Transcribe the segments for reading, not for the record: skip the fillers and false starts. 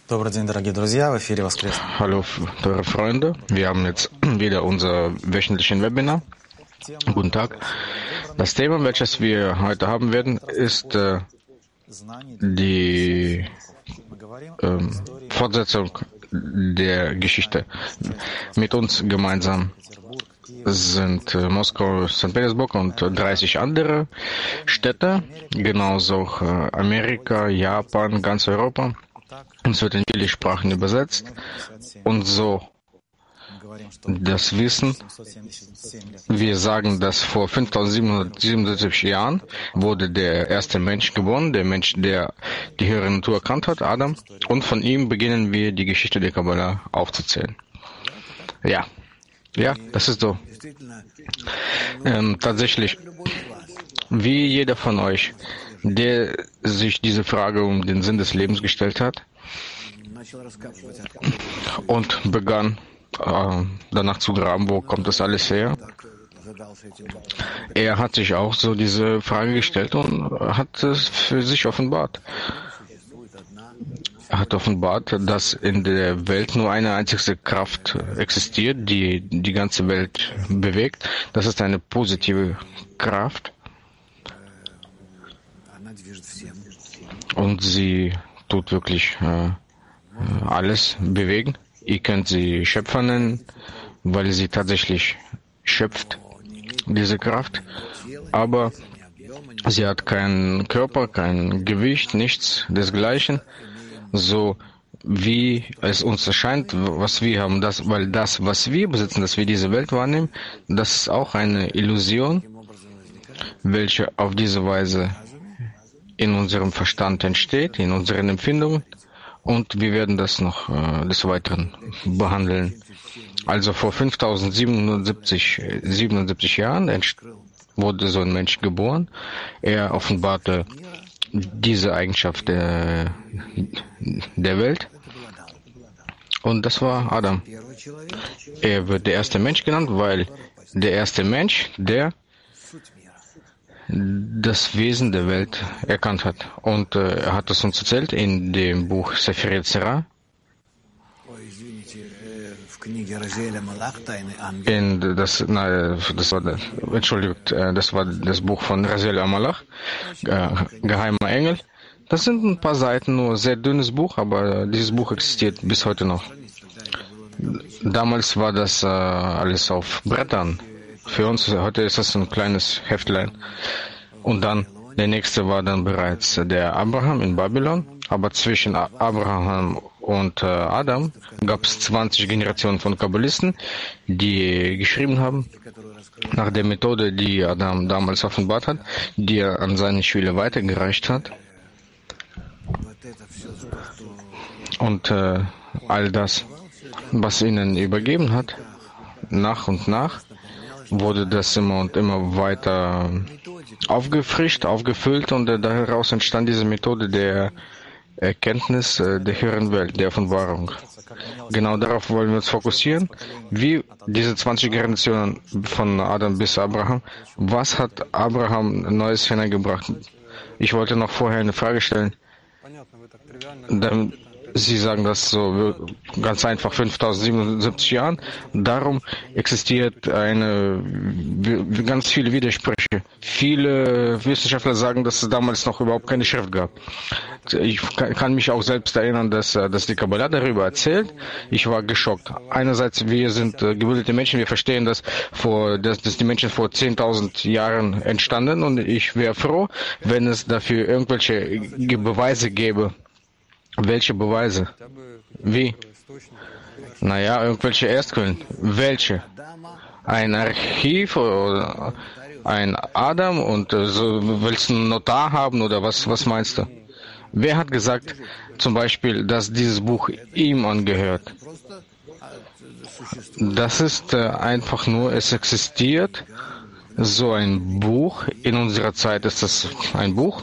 Добрый день, дорогие друзья, в эфире воскресный. Hallo, teure Freunde. Wir haben jetzt wieder unser wöchentliches Webinar. Guten Tag. Das Thema, welches wir heute haben werden, ist die Fortsetzung der Geschichte. Mit uns gemeinsam sind Moskau, St. Petersburg und 30 andere Städte, genauso auch Amerika, Japan, ganz Europa. Es wird in viele Sprachen übersetzt und so das Wissen. Wir sagen, dass vor 5777 Jahren wurde der erste Mensch geboren, der Mensch, der die höhere Natur erkannt hat, Adam, und von ihm beginnen wir die Geschichte der Kabbalah aufzuzählen. Ja, das ist so. Tatsächlich, wie jeder von euch, der sich diese Frage um den Sinn des Lebens gestellt hat und begann danach zu graben, wo kommt das alles her. Er hat sich auch so diese Frage gestellt und hat es für sich offenbart. Er hat offenbart, dass in der Welt nur eine einzige Kraft existiert, die die ganze Welt bewegt. Das ist eine positive Kraft. Und sie tut wirklich alles bewegen. Ihr könnt sie Schöpfer nennen, weil sie tatsächlich schöpft, diese Kraft. Aber sie hat keinen Körper, kein Gewicht, nichts desgleichen. So wie es uns erscheint, was wir haben, weil das, was wir besitzen, dass wir diese Welt wahrnehmen, das ist auch eine Illusion, welche auf diese Weise in unserem Verstand entsteht, in unseren Empfindungen, und wir werden das noch des Weiteren behandeln. Also vor 5777 Jahren wurde so ein Mensch geboren. Er offenbarte diese Eigenschaft der Welt, und das war Adam. Er wird der erste Mensch genannt, weil der erste Mensch, der das Wesen der Welt erkannt hat. Und er hat es uns erzählt in dem Buch Sefer Yetzirah. Das war das Buch von Raziel Amalach, Geheimer Engel. Das sind ein paar Seiten, nur sehr dünnes Buch, aber dieses Buch existiert bis heute noch. Damals war das alles auf Brettern. Für uns heute ist das ein kleines Heftlein. Und dann, der nächste war dann bereits der Abraham in Babylon. Aber zwischen Abraham und Adam gab es 20 Generationen von Kabbalisten, die geschrieben haben, nach der Methode, die Adam damals offenbart hat, die er an seine Schüler weitergereicht hat. Und all das, was ihnen übergeben hat, nach und nach, wurde das immer und immer weiter aufgefrischt, aufgefüllt, und daraus entstand diese Methode der Erkenntnis der höheren Welt, der Offenbarung. Genau darauf wollen wir uns fokussieren. Wie diese 20 Generationen von Adam bis Abraham, was hat Abraham Neues hineingebracht? Ich wollte noch vorher eine Frage stellen. Sie sagen das so ganz einfach, 5077 Jahren. Darum existiert ganz viele Widersprüche. Viele Wissenschaftler sagen, dass es damals noch überhaupt keine Schrift gab. Ich kann mich auch selbst erinnern, dass die Kabbalah darüber erzählt. Ich war geschockt. Einerseits, wir sind gebildete Menschen, wir verstehen, dass die Menschen vor 10.000 Jahren entstanden, und ich wäre froh, wenn es dafür irgendwelche Beweise gäbe. Welche Beweise? Wie? Naja, irgendwelche Erstquellen. Welche? Ein Archiv oder ein Adam, und willst du einen Notar haben, oder was meinst du? Wer hat gesagt, zum Beispiel, dass dieses Buch ihm angehört? Das ist einfach nur, es existiert so ein Buch. In unserer Zeit ist das ein Buch.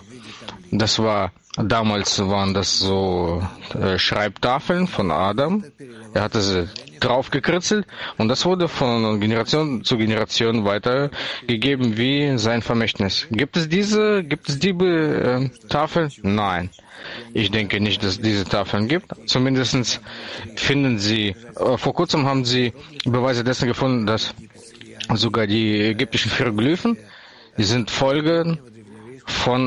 Damals waren das so Schreibtafeln von Adam. Er hatte sie draufgekritzelt und das wurde von Generation zu Generation weitergegeben wie sein Vermächtnis. Gibt es die Tafel? Nein. Ich denke nicht, dass es diese Tafeln gibt. Zumindest finden sie, vor kurzem haben sie Beweise dessen gefunden, dass sogar die ägyptischen Hieroglyphen, die sind Folgen von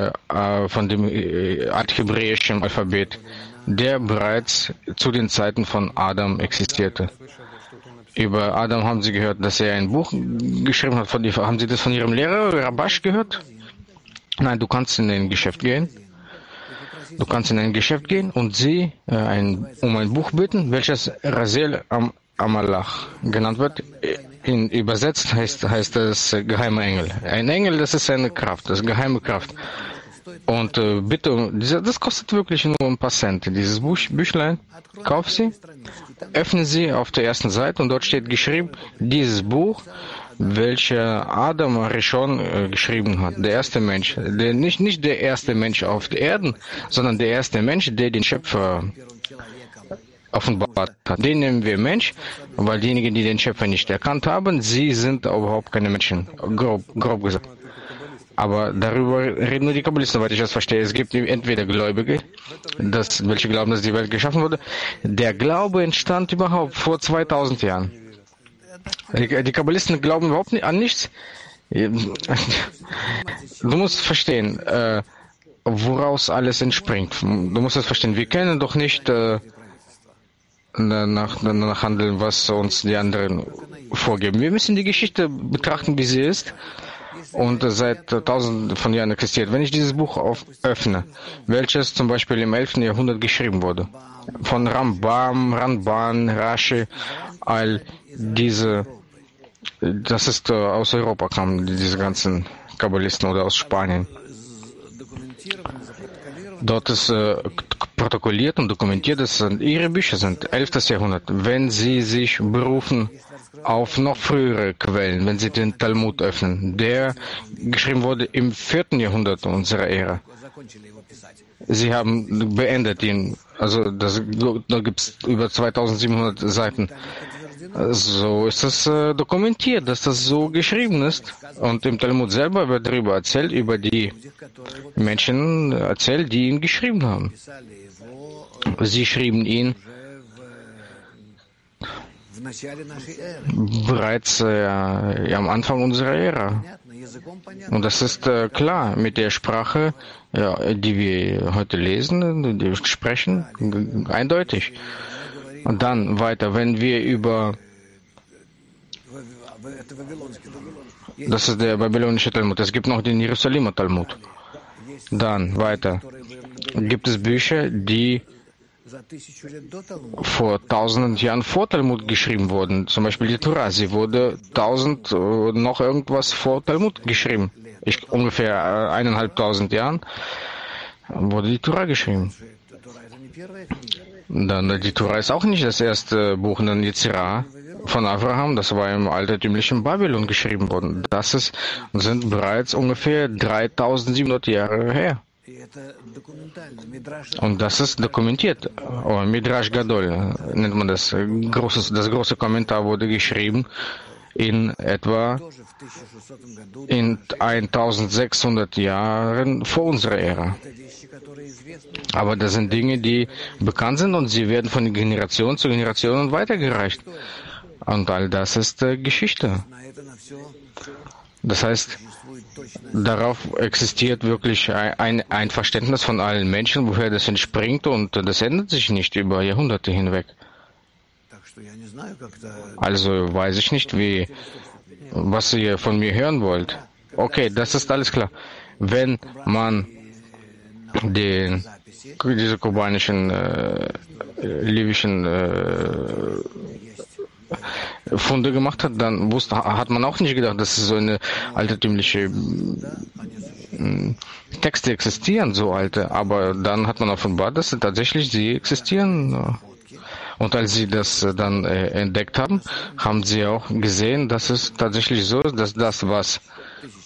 dem althebräischen Alphabet, der bereits zu den Zeiten von Adam existierte. Über Adam haben Sie gehört, dass er ein Buch geschrieben hat. Haben Sie das von Ihrem Lehrer Rabash gehört? Nein, du kannst in ein Geschäft gehen. Du kannst in ein Geschäft gehen und sie um ein Buch bitten, welches Raziel Amalach genannt wird. Übersetzt heißt es geheimer Engel. Ein Engel, das ist eine Kraft, das ist geheime Kraft. Und bitte, das kostet wirklich nur ein paar Cent. Dieses Büchlein, kauf sie, öffne sie auf der ersten Seite und dort steht geschrieben, dieses Buch, welcher Adam Rishon geschrieben hat, der erste Mensch, nicht der erste Mensch auf der Erde, sondern der erste Mensch, der den Schöpfer offenbart hat. Den nehmen wir Mensch, weil diejenigen, die den Schöpfer nicht erkannt haben, sie sind überhaupt keine Menschen, grob gesagt. Aber darüber reden nur die Kabbalisten, soweit ich das verstehe. Es gibt entweder Gläubige, welche glauben, dass die Welt geschaffen wurde. Der Glaube entstand überhaupt vor 2000 Jahren. Die Kabbalisten glauben überhaupt nicht an nichts. Du musst verstehen, woraus alles entspringt. Du musst es verstehen. Wir können doch nicht danach handeln, was uns die anderen vorgeben. Wir müssen die Geschichte betrachten, wie sie ist und seit tausenden von Jahren existiert. Wenn ich dieses Buch öffne, welches zum Beispiel im 11. Jahrhundert geschrieben wurde, von Ramban, Rashi, das ist aus Europa kamen diese ganzen Kabbalisten oder aus Spanien. Dort ist protokolliert und dokumentiert, dass ihre Bücher sind 11. Jahrhundert. Wenn sie sich berufen auf noch frühere Quellen, wenn sie den Talmud öffnen, der geschrieben wurde im 4. Jahrhundert unserer Ära. Sie haben beendet ihn, also da gibt es über 2700 Seiten. So ist es dokumentiert, dass das so geschrieben ist. Und im Talmud selber wird darüber erzählt, über die Menschen erzählt, die ihn geschrieben haben. Sie schrieben ihn bereits am Anfang unserer Ära. Und das ist klar mit der Sprache, die wir heute lesen, die wir sprechen, eindeutig. Und dann weiter, wenn wir das ist der babylonische Talmud, es gibt noch den Jerusalemer Talmud. Dann weiter, gibt es Bücher, die vor tausenden Jahren vor Talmud geschrieben wurden. Zum Beispiel die Tora, sie wurde 1000 noch irgendwas vor Talmud geschrieben. Ungefähr 1500 Jahren wurde die Tora geschrieben. Dann die Tora ist auch nicht das erste Buch in der Yetzirah von Abraham, das war im altertümlichen Babylon geschrieben worden. Sind bereits ungefähr 3700 Jahre her. Und das ist dokumentiert. Midrash Gadol nennt man das. Das große Kommentar wurde geschrieben in etwa in 1600 Jahren vor unserer Ära. Aber das sind Dinge, die bekannt sind und sie werden von Generation zu Generation weitergereicht. Und all das ist Geschichte. Das heißt, darauf existiert wirklich ein Verständnis von allen Menschen, woher das entspringt, und das ändert sich nicht über Jahrhunderte hinweg. Also weiß ich nicht, was ihr von mir hören wollt. Okay, das ist alles klar. Wenn man diese kubanischen, libyschen Funde gemacht hat, dann hat man auch nicht gedacht, dass so eine altertümliche Texte existieren, so alte. Aber dann hat man offenbart, dass tatsächlich sie existieren. Und als sie das dann entdeckt haben, haben sie auch gesehen, dass es tatsächlich so ist, dass das, was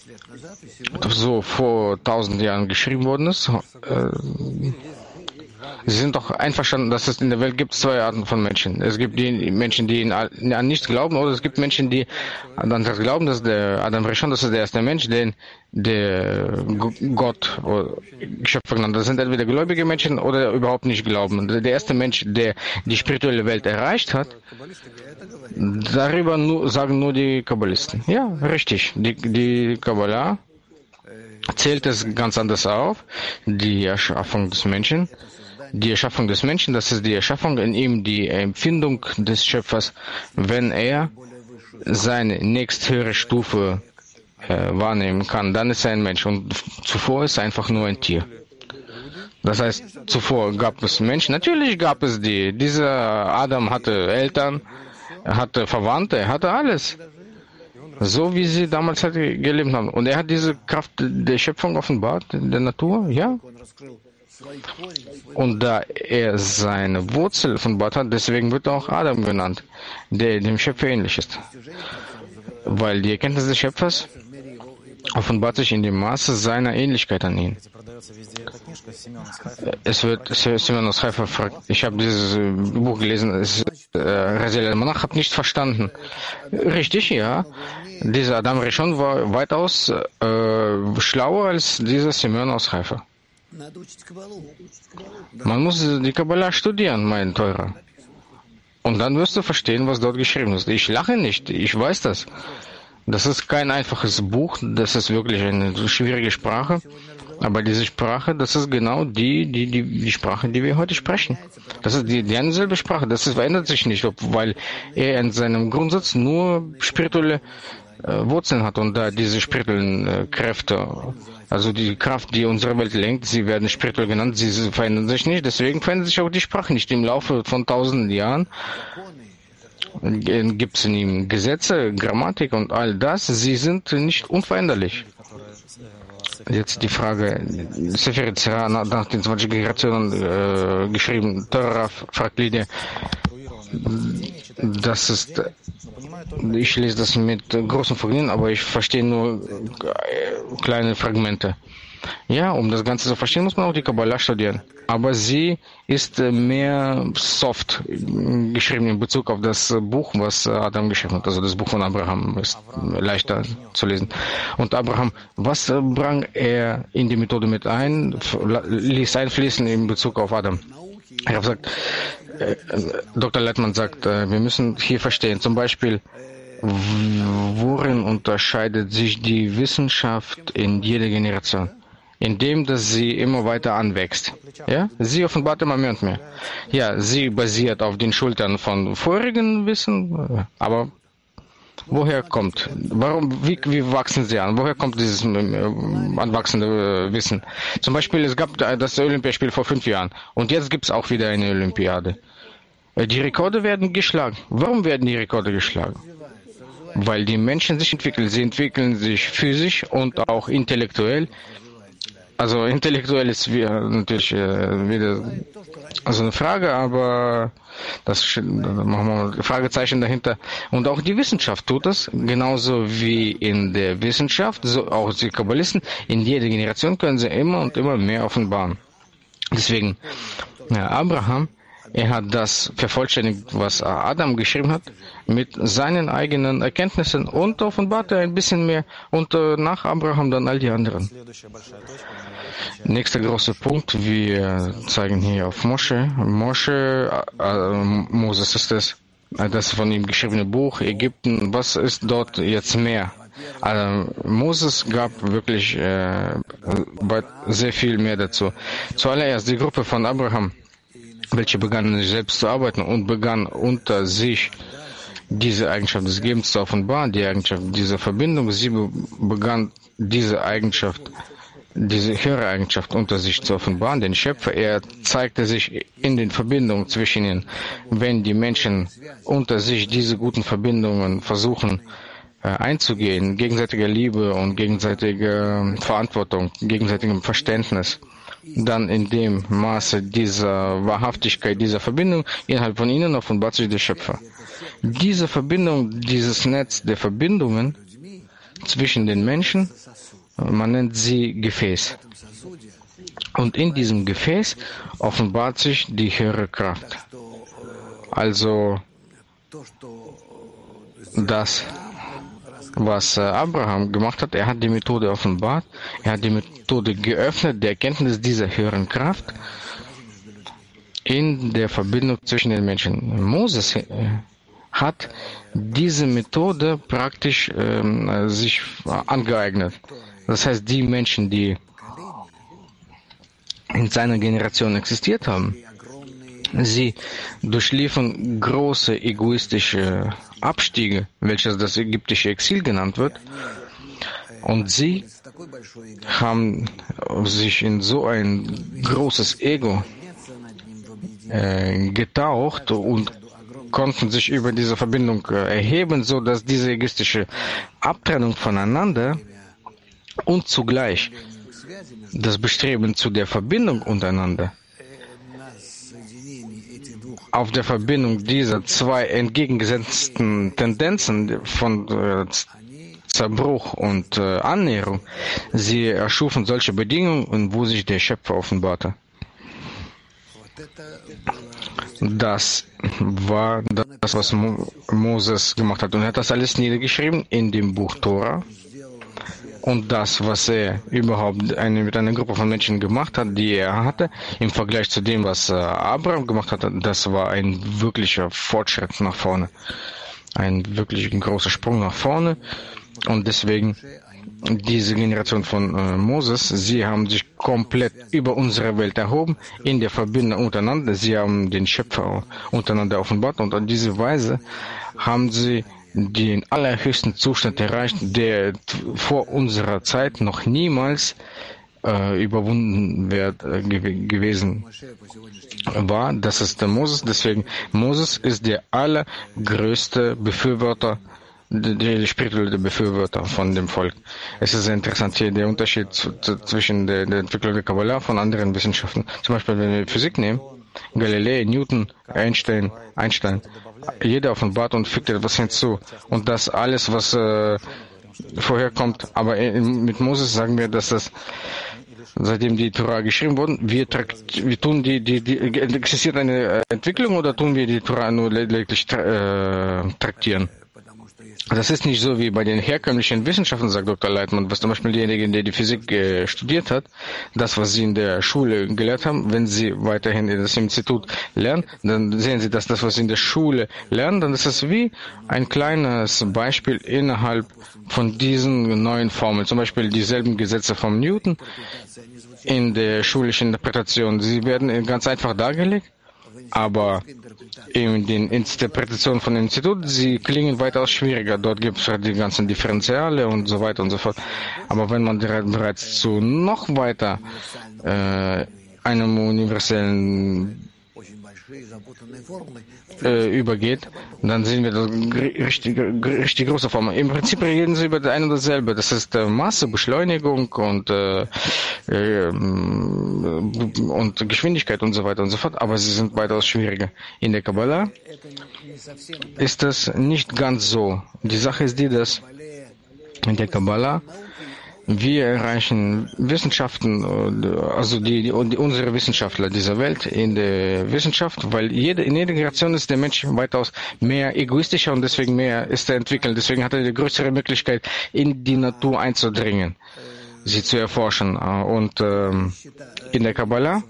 so vor 1000 Jahren geschrieben worden ist, Sie sind doch einverstanden, dass es in der Welt gibt zwei Arten von Menschen. Es gibt die Menschen, die an nichts glauben, oder es gibt Menschen, die an das glauben, dass der Adam Rishon, das ist der erste Mensch, den der Gott oder Schöpfer genannt. Das sind entweder gläubige Menschen oder überhaupt nicht glauben. Der erste Mensch, der die spirituelle Welt erreicht hat, darüber sagen nur die Kabbalisten. Ja, richtig. Die Kabbalah zählt es ganz anders auf. Die Erschaffung des Menschen. Die Erschaffung des Menschen, das ist die Erschaffung in ihm, die Empfindung des Schöpfers, wenn er seine nächsthöhere Stufe wahrnehmen kann, dann ist er ein Mensch. Und zuvor ist er einfach nur ein Tier. Das heißt, zuvor gab es Menschen. Natürlich gab es die. Dieser Adam hatte Eltern, er hatte Verwandte, er hatte alles. So wie sie damals halt gelebt haben. Und er hat diese Kraft der Schöpfung offenbart, der Natur, ja. Und da er seine Wurzel offenbart hat, deswegen wird er auch Adam genannt, der dem Schöpfer ähnlich ist. Weil die Erkenntnis des Schöpfers offenbart sich in dem Maße seiner Ähnlichkeit an ihn. Es wird Simeon aus Haifa fragt, ich habe dieses Buch gelesen, Raziel al-Manach hat nicht verstanden. Richtig, ja. Dieser Adam Rishon war weitaus schlauer als dieser Simeon aus Haifa. Man muss die Kabbalah studieren, mein Teurer. Und dann wirst du verstehen, was dort geschrieben ist. Ich lache nicht, ich weiß das. Das ist kein einfaches Buch, das ist wirklich eine schwierige Sprache. Aber diese Sprache, das ist genau die Sprache, die wir heute sprechen. Das ist die dieselbe Sprache, verändert sich nicht, weil er in seinem Grundsatz nur spirituelle Wurzeln hat und da diese spirituellen Kräfte, also die Kraft, die unsere Welt lenkt, sie werden spirituell genannt, sie verändern sich nicht, deswegen verändert sich auch die Sprache nicht. Im Laufe von tausenden Jahren gibt es in ihm Gesetze, Grammatik und all das, sie sind nicht unveränderlich. Jetzt die Frage, Sefer Yetzirah nach den 20 Generationen geschrieben, Torah, fragt Lydia, das ist, ich lese das mit großem Vergnügen, aber ich verstehe nur kleine Fragmente. Ja, um das Ganze zu verstehen, muss man auch die Kabbalah studieren. Aber sie ist mehr soft geschrieben in Bezug auf das Buch, was Adam geschrieben hat. Also das Buch von Abraham ist leichter zu lesen. Und Abraham, was brang er in die Methode mit ein, ließ einfließen in Bezug auf Adam? Ich habe gesagt, Dr. Leitmann sagt, wir müssen hier verstehen, zum Beispiel, worin unterscheidet sich die Wissenschaft in jeder Generation? Indem, dass sie immer weiter anwächst. Ja? Sie offenbart immer mehr und mehr. Ja, sie basiert auf den Schultern von vorigen Wissen, aber woher kommt? Wie wachsen sie an? Woher kommt dieses anwachsende Wissen? Zum Beispiel, es gab das Olympiaspiel vor 5 Jahren und jetzt gibt es auch wieder eine Olympiade. Die Rekorde werden geschlagen. Warum werden die Rekorde geschlagen? Weil die Menschen sich entwickeln. Sie entwickeln sich physisch und auch intellektuell. Also intellektuell ist natürlich wieder also eine Frage, aber da machen wir ein Fragezeichen dahinter. Und auch die Wissenschaft tut das, genauso wie in der Wissenschaft, so auch die Kabbalisten. In jeder Generation können sie immer und immer mehr offenbaren. Deswegen, Abraham, er hat das vervollständigt, was Adam geschrieben hat, mit seinen eigenen Erkenntnissen und offenbart er ein bisschen mehr und nach Abraham dann all die anderen. Nächster großer Punkt, wir zeigen hier auf Mosche. Moses ist es, das von ihm geschriebene Buch, Ägypten, was ist dort jetzt mehr? Moses gab wirklich sehr viel mehr dazu. Zuallererst die Gruppe von Abraham, welche begannen sich selbst zu arbeiten und begann unter sich diese Eigenschaft des Gebens zu offenbaren, die Eigenschaft dieser Verbindung. Sie begann diese Eigenschaft, diese höhere Eigenschaft unter sich zu offenbaren. Den Schöpfer, er zeigte sich in den Verbindungen zwischen ihnen. Wenn die Menschen unter sich diese guten Verbindungen versuchen einzugehen, gegenseitiger Liebe und gegenseitiger Verantwortung, gegenseitigem Verständnis, dann in dem Maße dieser Wahrhaftigkeit, dieser Verbindung innerhalb von ihnen offenbart sich der Schöpfer. Diese Verbindung, dieses Netz der Verbindungen zwischen den Menschen, man nennt sie Gefäß. Und in diesem Gefäß offenbart sich die höhere Kraft. Also das, was Abraham gemacht hat, er hat die Methode offenbart, er hat die Methode geöffnet, der Erkenntnis dieser höheren Kraft in der Verbindung zwischen den Menschen. Moses hat diese Methode praktisch sich angeeignet. Das heißt, die Menschen, die in seiner Generation existiert haben, sie durchliefen große egoistische Abstiege, welches das ägyptische Exil genannt wird, und sie haben sich in so ein großes Ego getaucht und konnten sich über diese Verbindung erheben, so dass diese egoistische Abtrennung voneinander und zugleich das Bestreben zu der Verbindung untereinander auf der Verbindung dieser zwei entgegengesetzten Tendenzen von Zerbruch und Annäherung, sie erschufen solche Bedingungen, wo sich der Schöpfer offenbarte. Das war das, was Moses gemacht hat. Und er hat das alles niedergeschrieben in dem Buch Tora. Und das, was er überhaupt mit einer Gruppe von Menschen gemacht hat, die er hatte, im Vergleich zu dem, was Abraham gemacht hat, das war ein wirklicher Fortschritt nach vorne. Ein wirklich großer Sprung nach vorne. Und deswegen, diese Generation von Moses, sie haben sich komplett über unsere Welt erhoben, in der Verbindung untereinander. Sie haben den Schöpfer untereinander offenbart und auf diese Weise haben sie den allerhöchsten Zustand erreicht, der vor unserer Zeit noch niemals überwunden gewesen war. Das ist der Moses. Deswegen, Moses ist der allergrößte Befürworter, der spirituelle Befürworter von dem Volk. Es ist sehr interessant hier der Unterschied zwischen der Entwicklung der Kabbalah von anderen Wissenschaften. Zum Beispiel, wenn wir Physik nehmen, Galilei, Newton, Einstein, jeder offenbart und fügt etwas hinzu. Und das alles, was vorher kommt. Aber mit Moses sagen wir, dass das, seitdem die Tora geschrieben wurde, wir tun existiert eine Entwicklung oder tun wir die Tora nur lediglich traktieren? Das ist nicht so wie bei den herkömmlichen Wissenschaften, sagt Dr. Leitmann, was zum Beispiel diejenigen, die Physik studiert hat, das, was sie in der Schule gelehrt haben, wenn sie weiterhin das Institut lernen, dann sehen sie, dass das, was sie in der Schule lernen, dann ist es wie ein kleines Beispiel innerhalb von diesen neuen Formeln. Zum Beispiel dieselben Gesetze von Newton in der schulischen Interpretation. Sie werden ganz einfach dargelegt, aber in den Interpretationen von dem Institut, sie klingen weitaus schwieriger. Dort gibt es die ganzen Differentiale und so weiter und so fort. Aber wenn man bereits zu noch weiter einem universellen übergeht, dann sehen wir das richtig große Form. Im Prinzip reden sie über das eine und dasselbe. Das ist Masse, Beschleunigung und Geschwindigkeit und so weiter und so fort. Aber sie sind weitaus schwieriger. In der Kabbalah ist das nicht ganz so. Die Sache ist die, dass in der Kabbalah wir erreichen Wissenschaften, also unsere Wissenschaftler dieser Welt in der Wissenschaft, weil in jeder Generation ist der Mensch weitaus mehr egoistischer und deswegen mehr ist er entwickelt. Deswegen hat er die größere Möglichkeit, in die Natur einzudringen, sie zu erforschen. Und in der Kabbalah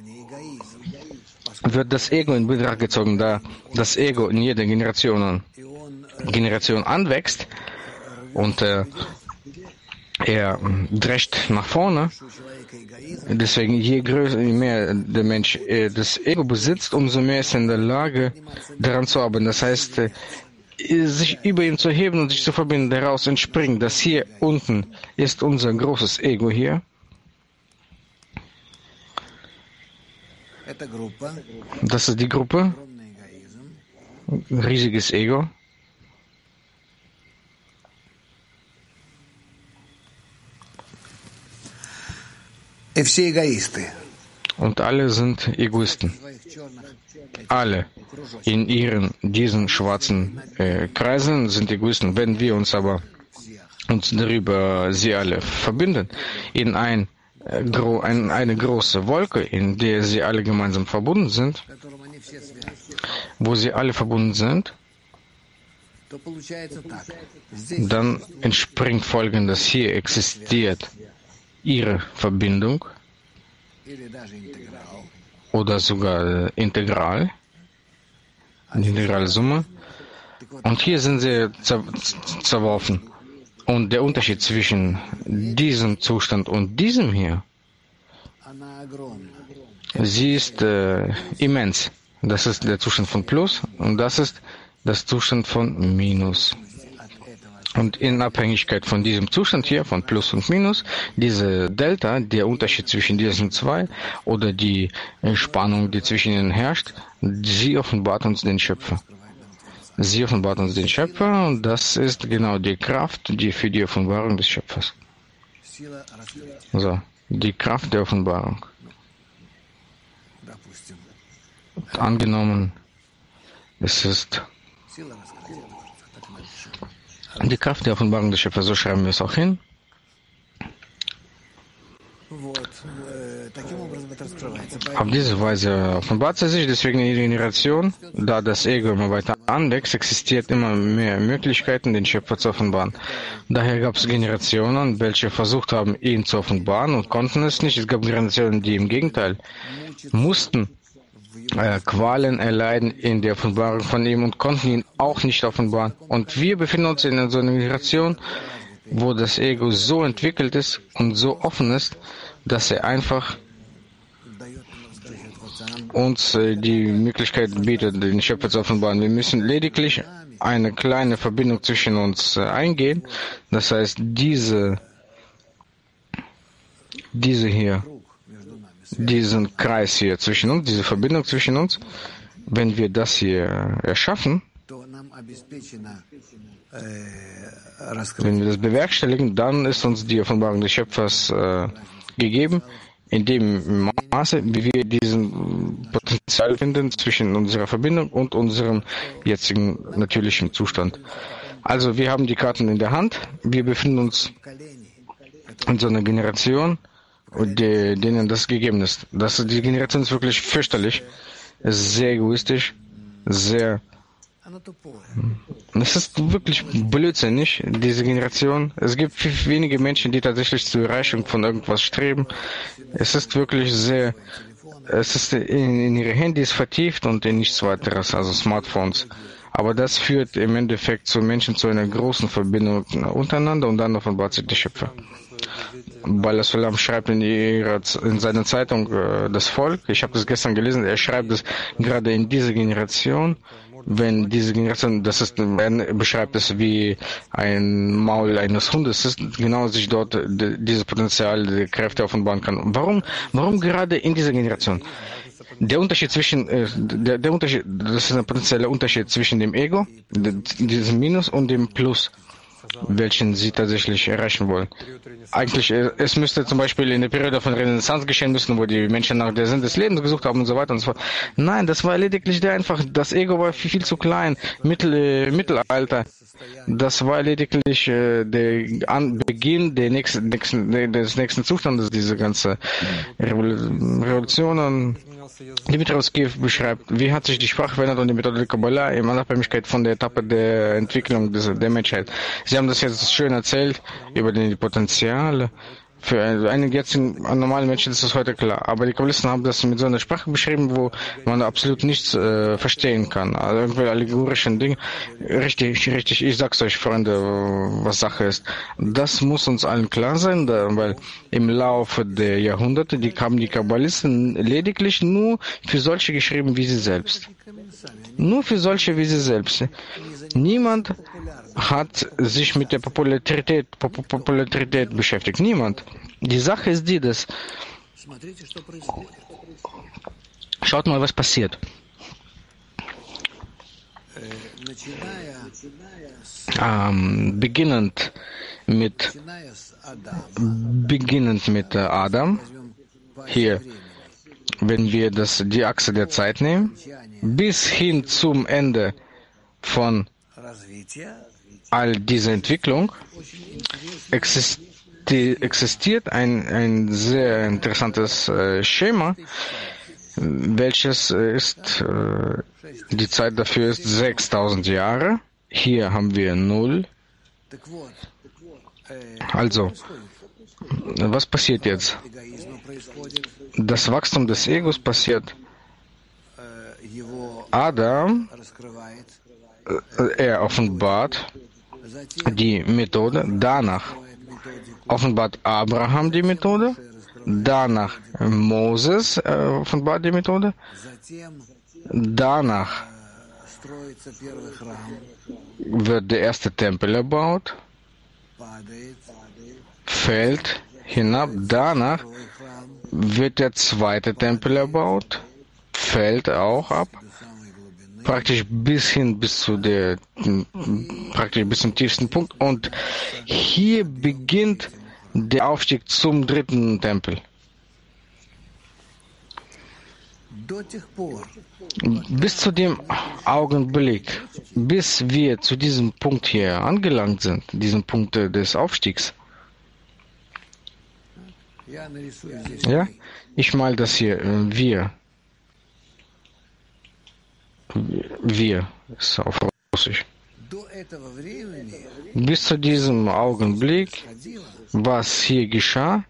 wird das Ego in Betracht gezogen, da das Ego in jeder Generation anwächst und er drescht nach vorne. Deswegen, je mehr der Mensch das Ego besitzt, umso mehr ist er in der Lage, daran zu arbeiten. Das heißt, sich über ihn zu heben und sich zu verbinden, daraus entspringt. Das hier unten ist unser großes Ego hier. Das ist die Gruppe. Riesiges Ego. Und alle sind Egoisten. Alle in diesen schwarzen Kreisen sind Egoisten. Wenn wir uns aber darüber sie alle verbinden in ein eine große Wolke, in der sie alle gemeinsam verbunden sind, wo sie alle verbunden sind, dann entspringt Folgendes: Hier existiert ihre Verbindung oder sogar Integral, die Integralsumme, und hier sind sie zerworfen. Und der Unterschied zwischen diesem Zustand und diesem hier, sie ist immens. Das ist der Zustand von Plus und das ist das Zustand von Minus. Und in Abhängigkeit von diesem Zustand hier, von Plus und Minus, diese Delta, der Unterschied zwischen diesen zwei oder die Spannung, die zwischen ihnen herrscht, sie offenbart uns den Schöpfer. Sie offenbart uns den Schöpfer und das ist genau die Kraft, die für die Offenbarung des Schöpfers. So, die Kraft der Offenbarung. Angenommen, es ist die Kraft der Offenbarung des Schöpfers, so schreiben wir es auch hin. Auf diese Weise offenbart sie sich, deswegen in der Generation, da das Ego immer weiter anwächst, existiert immer mehr Möglichkeiten, den Schöpfer zu offenbaren. Daher gab es Generationen, welche versucht haben, ihn zu offenbaren und konnten es nicht. Es gab Generationen, die im Gegenteil mussten Qualen erleiden in der Offenbarung von ihm und konnten ihn auch nicht offenbaren. Und wir befinden uns in so einer Generation, wo das Ego so entwickelt ist und so offen ist, dass er einfach uns die Möglichkeit bietet, den Schöpfer zu offenbaren. Wir müssen lediglich eine kleine Verbindung zwischen uns eingehen. Das heißt, diese hier, diesen Kreis hier zwischen uns, diese Verbindung zwischen uns, wenn wir das hier erschaffen, wenn wir das bewerkstelligen, dann ist uns die Offenbarung des Schöpfers gegeben, in dem Maße, wie wir diesen Potenzial finden zwischen unserer Verbindung und unserem jetzigen natürlichen Zustand. Also wir haben die Karten in der Hand, wir befinden uns in so einer Generation, denen das gegeben ist. Die Generation ist wirklich fürchterlich, ist sehr egoistisch, es ist wirklich blödsinnig, diese Generation. Es gibt wenige Menschen, die tatsächlich zur Erreichung von irgendwas streben. Es ist wirklich es ist in ihre Handys vertieft und in nichts weiteres, also Smartphones. Aber das führt im Endeffekt zu Menschen zu einer großen Verbindung untereinander und dann offenbart sich der Schöpfer. Baal HaSulam schreibt in seiner Zeitung das Volk, ich habe das gestern gelesen, er schreibt es gerade in dieser Generation, wenn diese Generation, er beschreibt es wie ein Maul eines Hundes, ist genau sich dort dieses Potenzial der Kräfte offenbaren kann. Warum gerade in dieser Generation? Der Unterschied das ist ein potenzieller Unterschied zwischen dem Ego, diesem Minus und dem Plus, welchen sie tatsächlich erreichen wollen. Eigentlich, es müsste zum Beispiel in der Periode von Renaissance geschehen müssen, wo die Menschen nach der Sinn des Lebens gesucht haben und so weiter und so fort. Nein, das war lediglich das Ego war viel zu klein. Mittelalter, das war lediglich der Beginn des nächsten Zustandes, diese ganze Revolution. Dimitrov beschreibt, wie hat sich die Sprache verändert und die Methode der Kabbalah in Abhängigkeit von der Etappe der Entwicklung der Menschheit. Sie haben das jetzt schön erzählt über die Potenziale. Für einige jetzigen normalen Menschen ist das heute klar. Aber die Kabbalisten haben das mit so einer Sprache beschrieben, wo man absolut nichts verstehen kann. Also irgendwelche allegorischen Dinge. Richtig. Ich sag's euch, Freunde, was Sache ist. Das muss uns allen klar sein, weil im Laufe der Jahrhunderte, haben die Kabbalisten lediglich nur für solche geschrieben wie sie selbst. Nur für solche wie sie selbst. Niemand hat sich mit der Popularität beschäftigt. Niemand. Die Sache ist dass schaut mal, was passiert. Beginnend mit Adam, hier, wenn wir die Achse der Zeit nehmen, bis hin zum Ende von all dieser Entwicklung existiert ein sehr interessantes Schema, welches ist, die Zeit dafür ist 6000 Jahre. Hier haben wir 0. Also, was passiert jetzt? Das Wachstum des Egos passiert. Adam, er offenbart die Methode, danach offenbart Abraham die Methode, danach Moses offenbart die Methode, danach wird der erste Tempel erbaut, fällt hinab, danach wird der zweite Tempel erbaut, fällt auch ab, praktisch bis zum tiefsten Punkt, und hier beginnt der Aufstieg zum dritten Tempel. Bis zu dem Augenblick, bis wir zu diesem Punkt hier angelangt sind, diesem Punkt des Aufstiegs. Ja, ich male das hier, wir, ist auf Russisch. Bis zu diesem Augenblick, was hier geschah,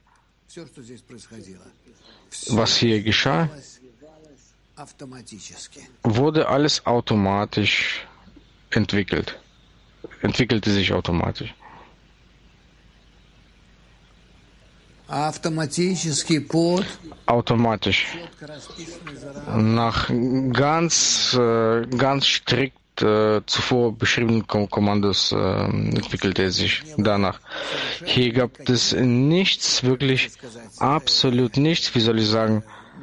wurde alles automatisch entwickelte sich automatisch. Automatisch. Nach ganz strikt zuvor beschriebenen Kommandos entwickelte er sich danach. Hier gab es nichts, wirklich absolut nichts, wie soll ich sagen,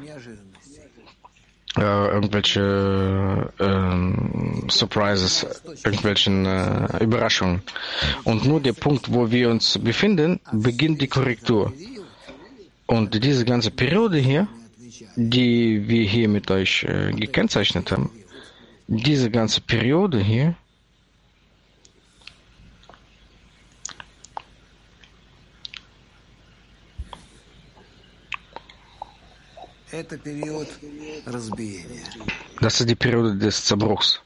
irgendwelche Surprises, irgendwelchen Überraschungen. Und nur der Punkt, wo wir uns befinden, beginnt die Korrektur. Und diese ganze Periode hier, die wir hier mit euch gekennzeichnet haben, diese ganze Periode hier, das ist die Periode des Zerbruchs.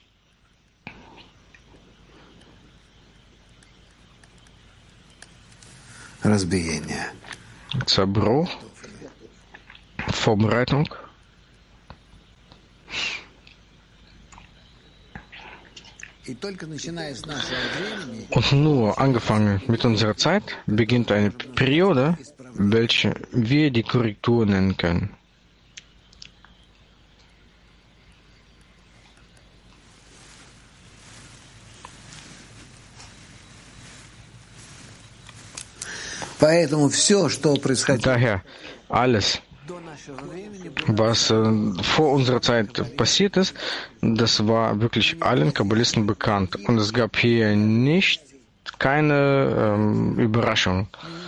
Zerbruch, Vorbereitung. Und nur angefangen mit unserer Zeit beginnt eine Periode, welche wir die Korrektur nennen können. Daher alles, was vor unserer Zeit passiert ist, das war wirklich allen Kabbalisten bekannt. Und es gab hier keine Überraschung.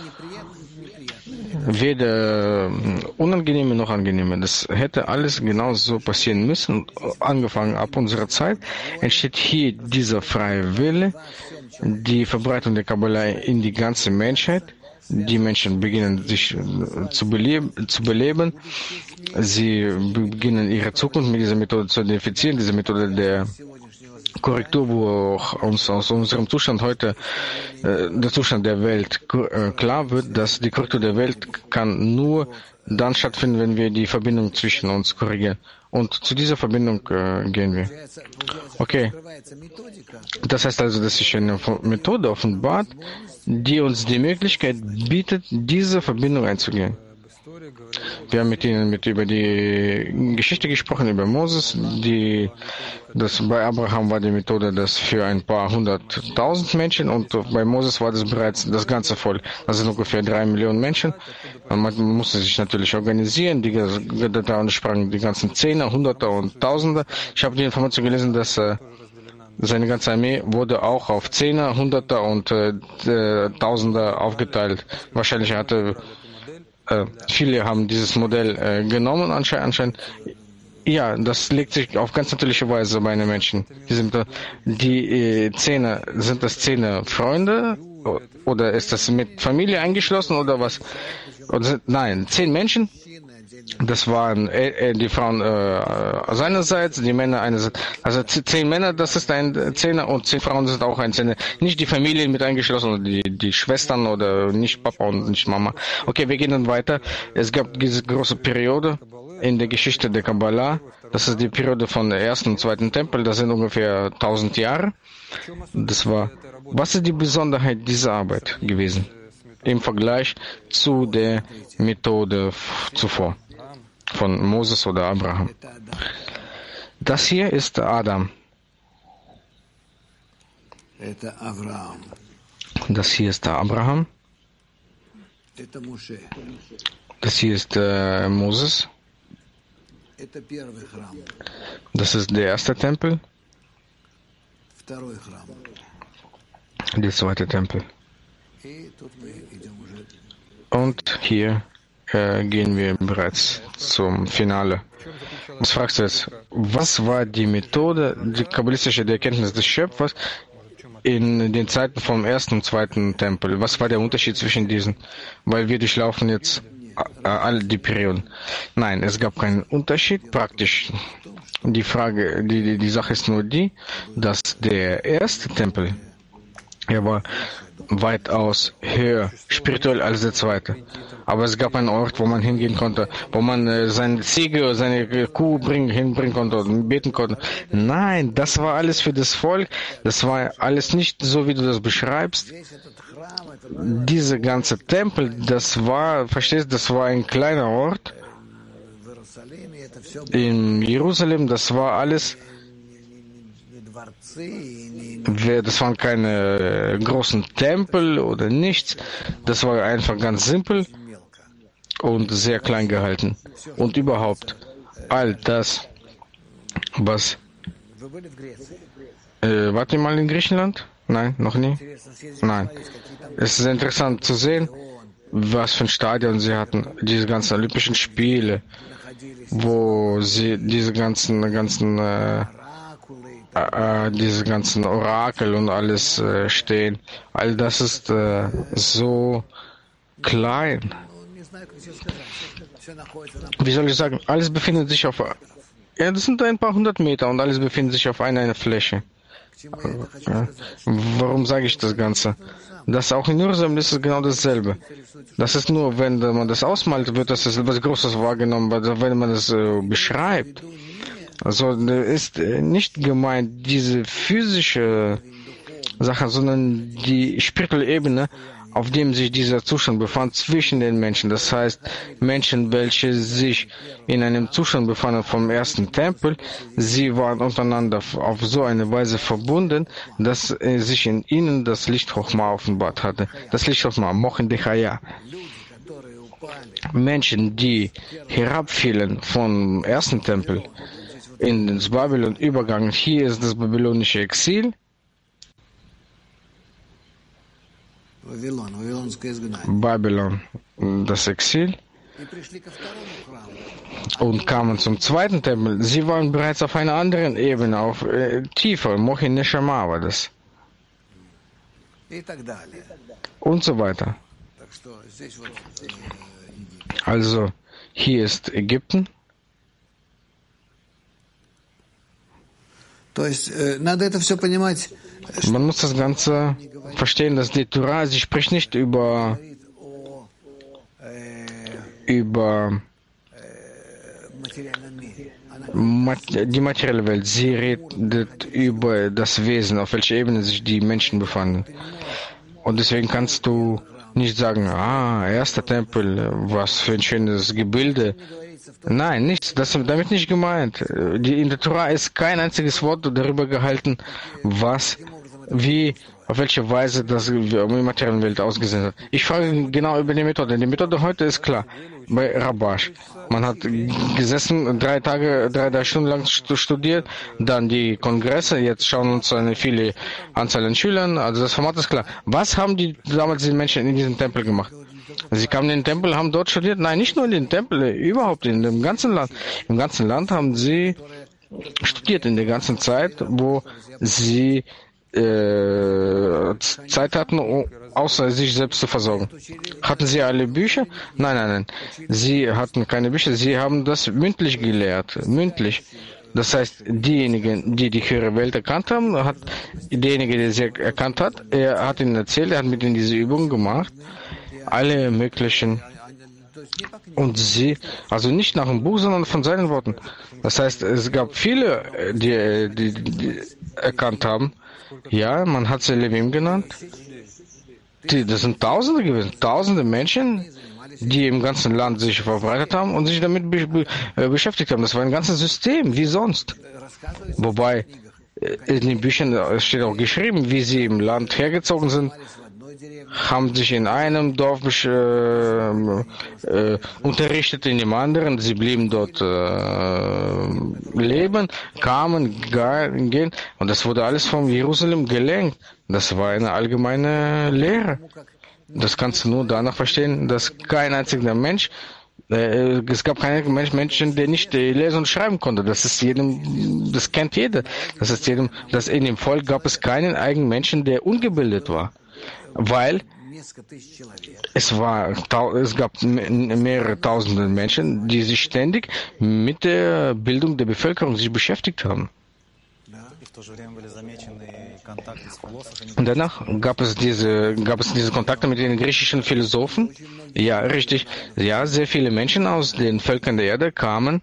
Weder unangenehme noch angenehme. Das hätte alles genauso passieren müssen. Angefangen ab unserer Zeit entsteht hier dieser freie Wille, die Verbreitung der Kabbalah in die ganze Menschheit. Die Menschen beginnen sich zu beleben. Sie beginnen ihre Zukunft mit dieser Methode zu identifizieren, diese Methode der Korrektur, wo uns aus unserem Zustand heute, der Zustand der Welt klar wird, dass die Korrektur der Welt kann nur dann stattfinden, wenn wir die Verbindung zwischen uns korrigieren. Und zu dieser Verbindung gehen wir. Okay. Das heißt also, dass sich eine Methode offenbart, die uns die Möglichkeit bietet, diese Verbindung einzugehen. Wir haben mit Ihnen über die Geschichte gesprochen, über Moses. Bei Abraham war die Methode das für ein paar 100.000 Menschen, und bei Moses war das bereits das ganze Volk. Das sind ungefähr 3 Millionen Menschen. Und man musste sich natürlich organisieren. Da sprangen die ganzen Zehner, Hunderter und Tausender. Ich habe die Information gelesen, dass seine ganze Armee wurde auch auf Zehner, Hunderter und Tausender aufgeteilt. Wahrscheinlich viele haben dieses Modell genommen anscheinend. Ja, das legt sich auf ganz natürliche Weise bei den Menschen. Die Zehner, sind das Zehner Freunde oder ist das mit Familie eingeschlossen oder was? Oder, nein, 10 Menschen. Das waren die Frauen seinerseits, die Männer einerseits. Also 10 Männer, das ist ein Zehner und 10 Frauen sind auch ein Zehner. Nicht die Familien mit eingeschlossen oder die Schwestern oder nicht Papa und nicht Mama. Okay, wir gehen dann weiter. Es gab diese große Periode in der Geschichte der Kabbalah. Das ist die Periode von der ersten und zweiten Tempel. Das sind ungefähr 1000 Jahre. Was ist die Besonderheit dieser Arbeit gewesen im Vergleich zu der Methode zuvor von Moses oder Abraham? Das hier ist Adam. Das hier ist der Abraham. Das hier ist Moses. Das ist der erste Tempel. Der zweite Tempel. Und hier gehen wir bereits zum Finale. Was fragst du jetzt? Was war die Methode, die kabbalistische Erkenntnis des Schöpfers in den Zeiten vom ersten und zweiten Tempel? Was war der Unterschied zwischen diesen? Weil wir durchlaufen jetzt all die Perioden. Nein, es gab keinen Unterschied, praktisch. Die Frage, die Sache ist nur die, dass der erste Tempel, er war weitaus höher spirituell als der zweite. Aber es gab einen Ort, wo man hingehen konnte, wo man seine Ziege oder seine Kuh hinbringen konnte und beten konnte. Nein, das war alles für das Volk. Das war alles nicht so, wie du das beschreibst. Diese ganze Tempel, das war, verstehst du, das war ein kleiner Ort. In Jerusalem, das war alles. Das waren keine großen Tempel oder nichts. Das war einfach ganz simpel und sehr klein gehalten. Und überhaupt, all das, was... wart ihr mal in Griechenland? Nein, noch nie? Nein. Es ist interessant zu sehen, was für ein Stadion sie hatten. Diese ganzen Olympischen Spiele, wo sie diese ganzen Orakel und alles stehen. All das ist so klein. Wie soll ich sagen? Alles befindet sich auf... Ja, das sind ein paar 100 Meter und alles befindet sich auf einer Fläche. Warum sage ich das Ganze? Das auch in Jerusalem ist genau dasselbe. Das ist nur, wenn man das ausmalt, wird das als etwas Großes wahrgenommen, wenn man das beschreibt. Also ist nicht gemeint diese physische Sache, sondern die spirituelle Ebene, auf dem sich dieser Zustand befand zwischen den Menschen. Das heißt, Menschen, welche sich in einem Zustand befanden vom ersten Tempel, sie waren untereinander auf so eine Weise verbunden, dass sich in ihnen das Licht Chochma offenbart hatte. Das Licht Chochma, Mochen Dechaya. Menschen, die herabfielen vom ersten Tempel ins Babylon übergangen. Hier ist das babylonische Exil. Babylon, das Exil. Und kamen zum zweiten Tempel. Sie waren bereits auf einer anderen Ebene, auf tiefer. Mochin Neshama war das. Und so weiter. Also, hier ist Ägypten. Man muss das Ganze verstehen, dass die Torah, sie spricht nicht über die materielle Welt. Sie redet über das Wesen, auf welcher Ebene sich die Menschen befanden. Und deswegen kannst du nicht sagen, erster Tempel, was für ein schönes Gebilde. Nein, nichts. Das ist damit nicht gemeint. In der Torah ist kein einziges Wort darüber gehalten, auf welche Weise das in der materiellen Welt ausgesehen hat. Ich frage genau über die Methode. Die Methode heute ist klar. Bei Rabash. Man hat gesessen, 3 Stunden lang studiert, dann die Kongresse, jetzt schauen uns eine viele Anzahl an Schülern, also das Format ist klar. Was haben die Menschen in diesem Tempel gemacht? Sie kamen in den Tempel, haben dort studiert? Nein, nicht nur in den Tempel, überhaupt in dem ganzen Land. Im ganzen Land haben sie studiert, in der ganzen Zeit, wo sie Zeit hatten, außer sich selbst zu versorgen. Hatten sie alle Bücher? Nein, nein, nein. Sie hatten keine Bücher, sie haben das mündlich gelehrt. Mündlich. Das heißt, diejenigen, die die höhere Welt erkannt haben, derjenige, der sie erkannt hat, er hat ihnen erzählt, er hat mit ihnen diese Übungen gemacht, alle möglichen, und sie, also nicht nach dem Buch, sondern von seinen Worten. Das heißt, es gab viele, die erkannt haben, ja, man hat sie Levim genannt, das sind Tausende gewesen, Tausende Menschen, die im ganzen Land sich verbreitet haben und sich damit beschäftigt haben. Das war ein ganzes System, wie sonst. Wobei in den Büchern steht auch geschrieben, wie sie im Land hergezogen sind, haben sich in einem Dorf unterrichtet, in dem anderen. Sie blieben dort leben, kamen, gehen. Und das wurde alles von Jerusalem gelenkt. Das war eine allgemeine Lehre. Das kannst du nur danach verstehen, dass kein einziger Mensch, es gab keinen Menschen, der nicht lesen und schreiben konnte. Das ist jedem, das kennt jeder. Das ist jedem, dass in dem Volk gab es keinen eigenen Menschen, der ungebildet war. Weil es gab mehrere tausende Menschen, die sich ständig mit der Bildung der Bevölkerung sich beschäftigt haben. Und danach gab es diese Kontakte mit den griechischen Philosophen. Ja, richtig. Ja, sehr viele Menschen aus den Völkern der Erde kamen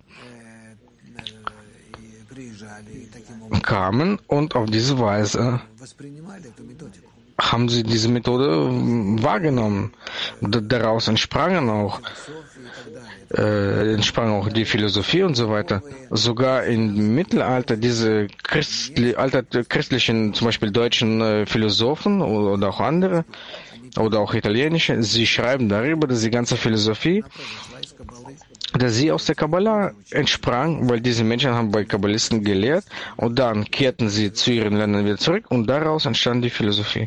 und auf diese Weise haben sie diese Methode wahrgenommen. Daraus entsprang auch die Philosophie und so weiter. Sogar im Mittelalter diese christlichen, zum Beispiel deutschen Philosophen oder auch andere, oder auch italienische, sie schreiben darüber, dass die ganze Philosophie, dass sie aus der Kabbalah entsprang, weil diese Menschen haben bei Kabbalisten gelehrt und dann kehrten sie zu ihren Ländern wieder zurück und daraus entstand die Philosophie.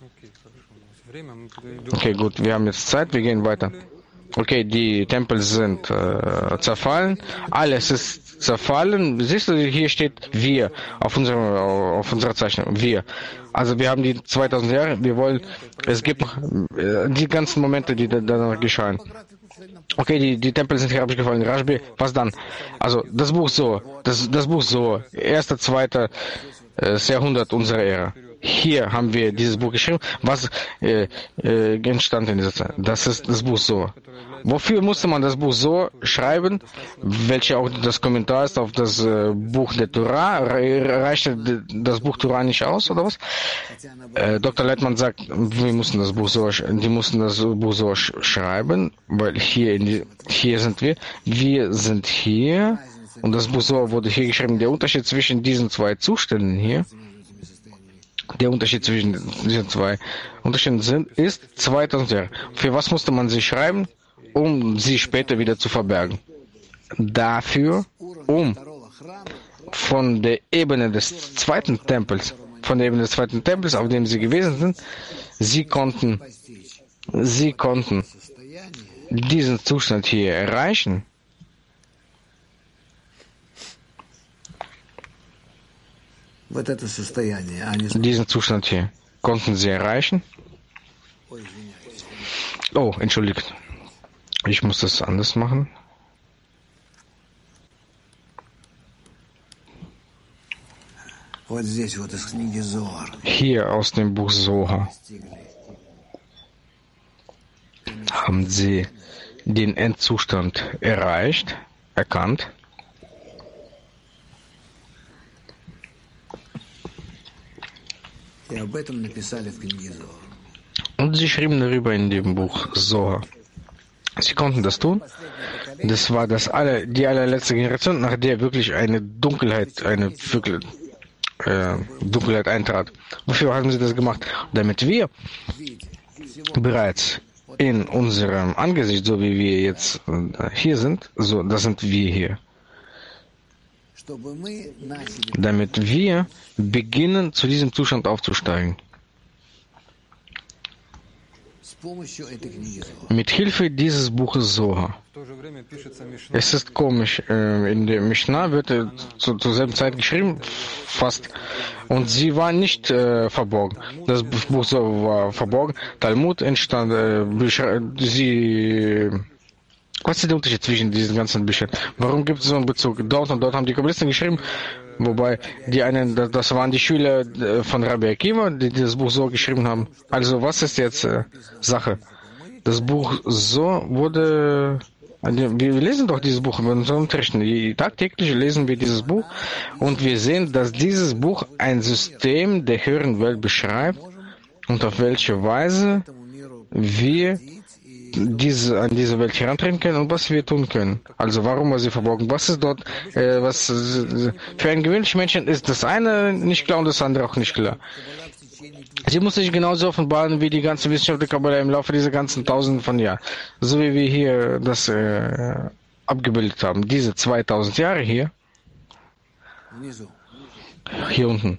Okay, gut, wir haben jetzt Zeit, wir gehen weiter. Okay, die Tempel sind zerfallen, alles ist zerfallen. Siehst du, hier steht wir auf unserer Zeichnung, wir. Also wir haben die 2000 Jahre, es gibt noch die ganzen Momente, die danach geschahen. Okay, die Tempel sind hier abgefallen. Rashbi, was dann? Also das Buch so, 1., 2. Jahrhundert unserer Ära. Hier haben wir dieses Buch geschrieben, was entstand in dieser Zeit. Das ist das Buch so. Wofür musste man das Buch so schreiben, welche auch das Kommentar ist auf das Buch der Torah? Reichte das Buch Torah nicht aus, oder was? Dr. Leitmann sagt, die mussten das Buch so schreiben, weil hier sind wir sind hier, und das Buch so wurde hier geschrieben. Der Unterschied zwischen diesen zwei Zuständen hier, der Unterschied zwischen diesen zwei Unterschieden ist 2000 Jahre. Für was musste man sie schreiben? Um sie später wieder zu verbergen. Dafür, von der Ebene des zweiten Tempels, auf dem sie gewesen sind, sie konnten diesen Zustand hier erreichen. Diesen Zustand hier konnten sie erreichen. Oh, entschuldigt. Ich muss das anders machen. Hier aus dem Buch Zohar haben sie den Endzustand erkannt. Und sie schrieben darüber in dem Buch Zohar. Sie konnten das tun. Das war die allerletzte Generation, nach der wirklich eine Dunkelheit eintrat. Wofür haben sie das gemacht? Damit wir bereits in unserem Angesicht, so wie wir jetzt hier sind, so, das sind wir hier. Damit wir beginnen, zu diesem Zustand aufzusteigen. Mit Hilfe dieses Buches Zohar. Es ist komisch, in der Mishnah wird zur selben Zeit geschrieben, fast, und sie war nicht verborgen. Das Buch so war verborgen. Talmud entstand, was ist der Unterschied zwischen diesen ganzen Büchern? Warum gibt es so einen Bezug? Dort und dort haben die Kabbalisten geschrieben, wobei die einen, das waren die Schüler von Rabbi Akiva, die das Buch so geschrieben haben. Also was ist jetzt Sache? Das Buch so wurde, wir lesen doch dieses Buch in unseren Unterrichten. Tagtäglich lesen wir dieses Buch und wir sehen, dass dieses Buch ein System der höheren Welt beschreibt und auf welche Weise wir an diese Welt herantreten können und was wir tun können. Also warum war sie verborgen? Was ist dort, für einen gewöhnlichen Menschen ist das eine nicht klar und das andere auch nicht klar. Sie muss sich genauso offenbaren wie die ganze Wissenschaft der Kabbalah im Laufe dieser ganzen Tausenden von Jahren. So wie wir hier das abgebildet haben. Diese 2000 Jahre hier unten.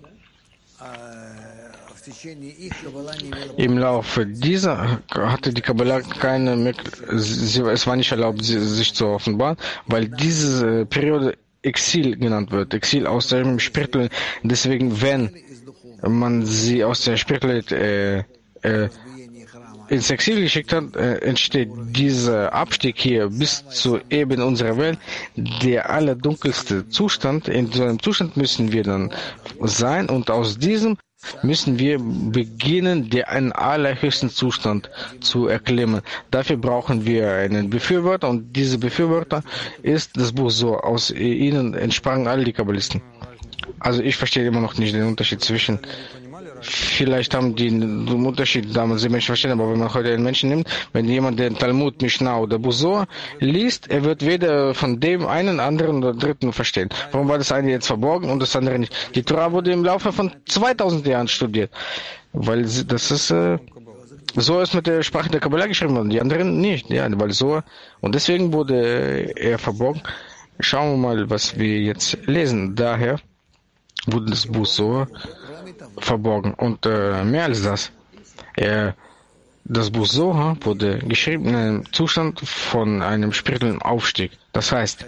Im Laufe dieser hatte die Kabbalah keine Möglichkeit, es war nicht erlaubt, sich zu offenbaren, weil diese Periode Exil genannt wird, Exil aus dem Spirituellen. Deswegen, wenn man sie aus der Spiritualität ins Exil geschickt hat, entsteht dieser Abstieg hier bis zu eben unserer Welt, der allerdunkelste Zustand. In so einem Zustand müssen wir dann sein und aus diesem müssen wir beginnen, den allerhöchsten Zustand zu erklimmen. Dafür brauchen wir einen Befürworter und dieser Befürworter ist das Buch so. Aus ihnen entsprangen alle die Kabbalisten. Also ich verstehe immer noch nicht den Unterschied zwischen, vielleicht haben die den Unterschied damals die Menschen verstehen, aber wenn man heute einen Menschen nimmt, wenn jemand den Talmud, Mishnah oder Busor liest, er wird weder von dem einen, anderen oder dritten verstehen. Warum war das eine jetzt verborgen und das andere nicht? Die Torah wurde im Laufe von 2000 Jahren studiert, weil das ist so ist mit der Sprache der Kabbalah geschrieben worden, die anderen nicht, ja, weil so, und deswegen wurde er verborgen. Schauen wir mal, was wir jetzt lesen. Daher wurde das Buch so verborgen. Und mehr als das. Das Buch Soha wurde geschrieben in einem Zustand von einem spirituellen Aufstieg. Das heißt,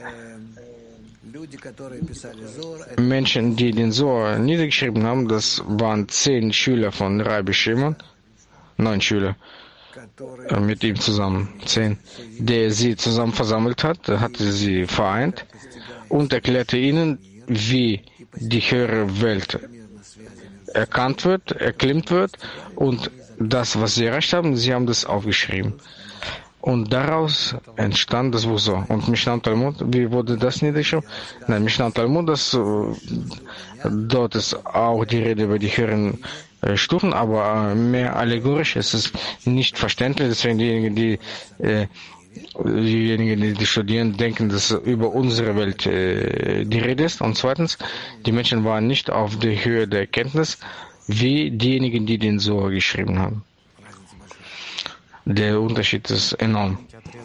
Menschen, die den Soha niedergeschrieben haben, das waren 10 Schüler von Rabbi Shimon, 9 Schüler, mit ihm zusammen 10, der sie zusammen versammelt hat, hatte sie vereint und erklärte ihnen, wie die höhere Welt erkannt wird, erklimmt wird und das, was sie erreicht haben, sie haben das aufgeschrieben. Und daraus entstand das Buch so. Und Mishnah und Talmud, wie wurde das niedergeschrieben? Nein, Mishnah und Talmud, dort ist auch die Rede über die höheren Stufen, aber mehr allegorisch. Es ist nicht verständlich, deswegen diejenigen, die studieren, denken, dass über unsere Welt die Rede ist. Und zweitens, die Menschen waren nicht auf der Höhe der Erkenntnis, wie diejenigen, die den Zohar geschrieben haben. Der Unterschied ist enorm.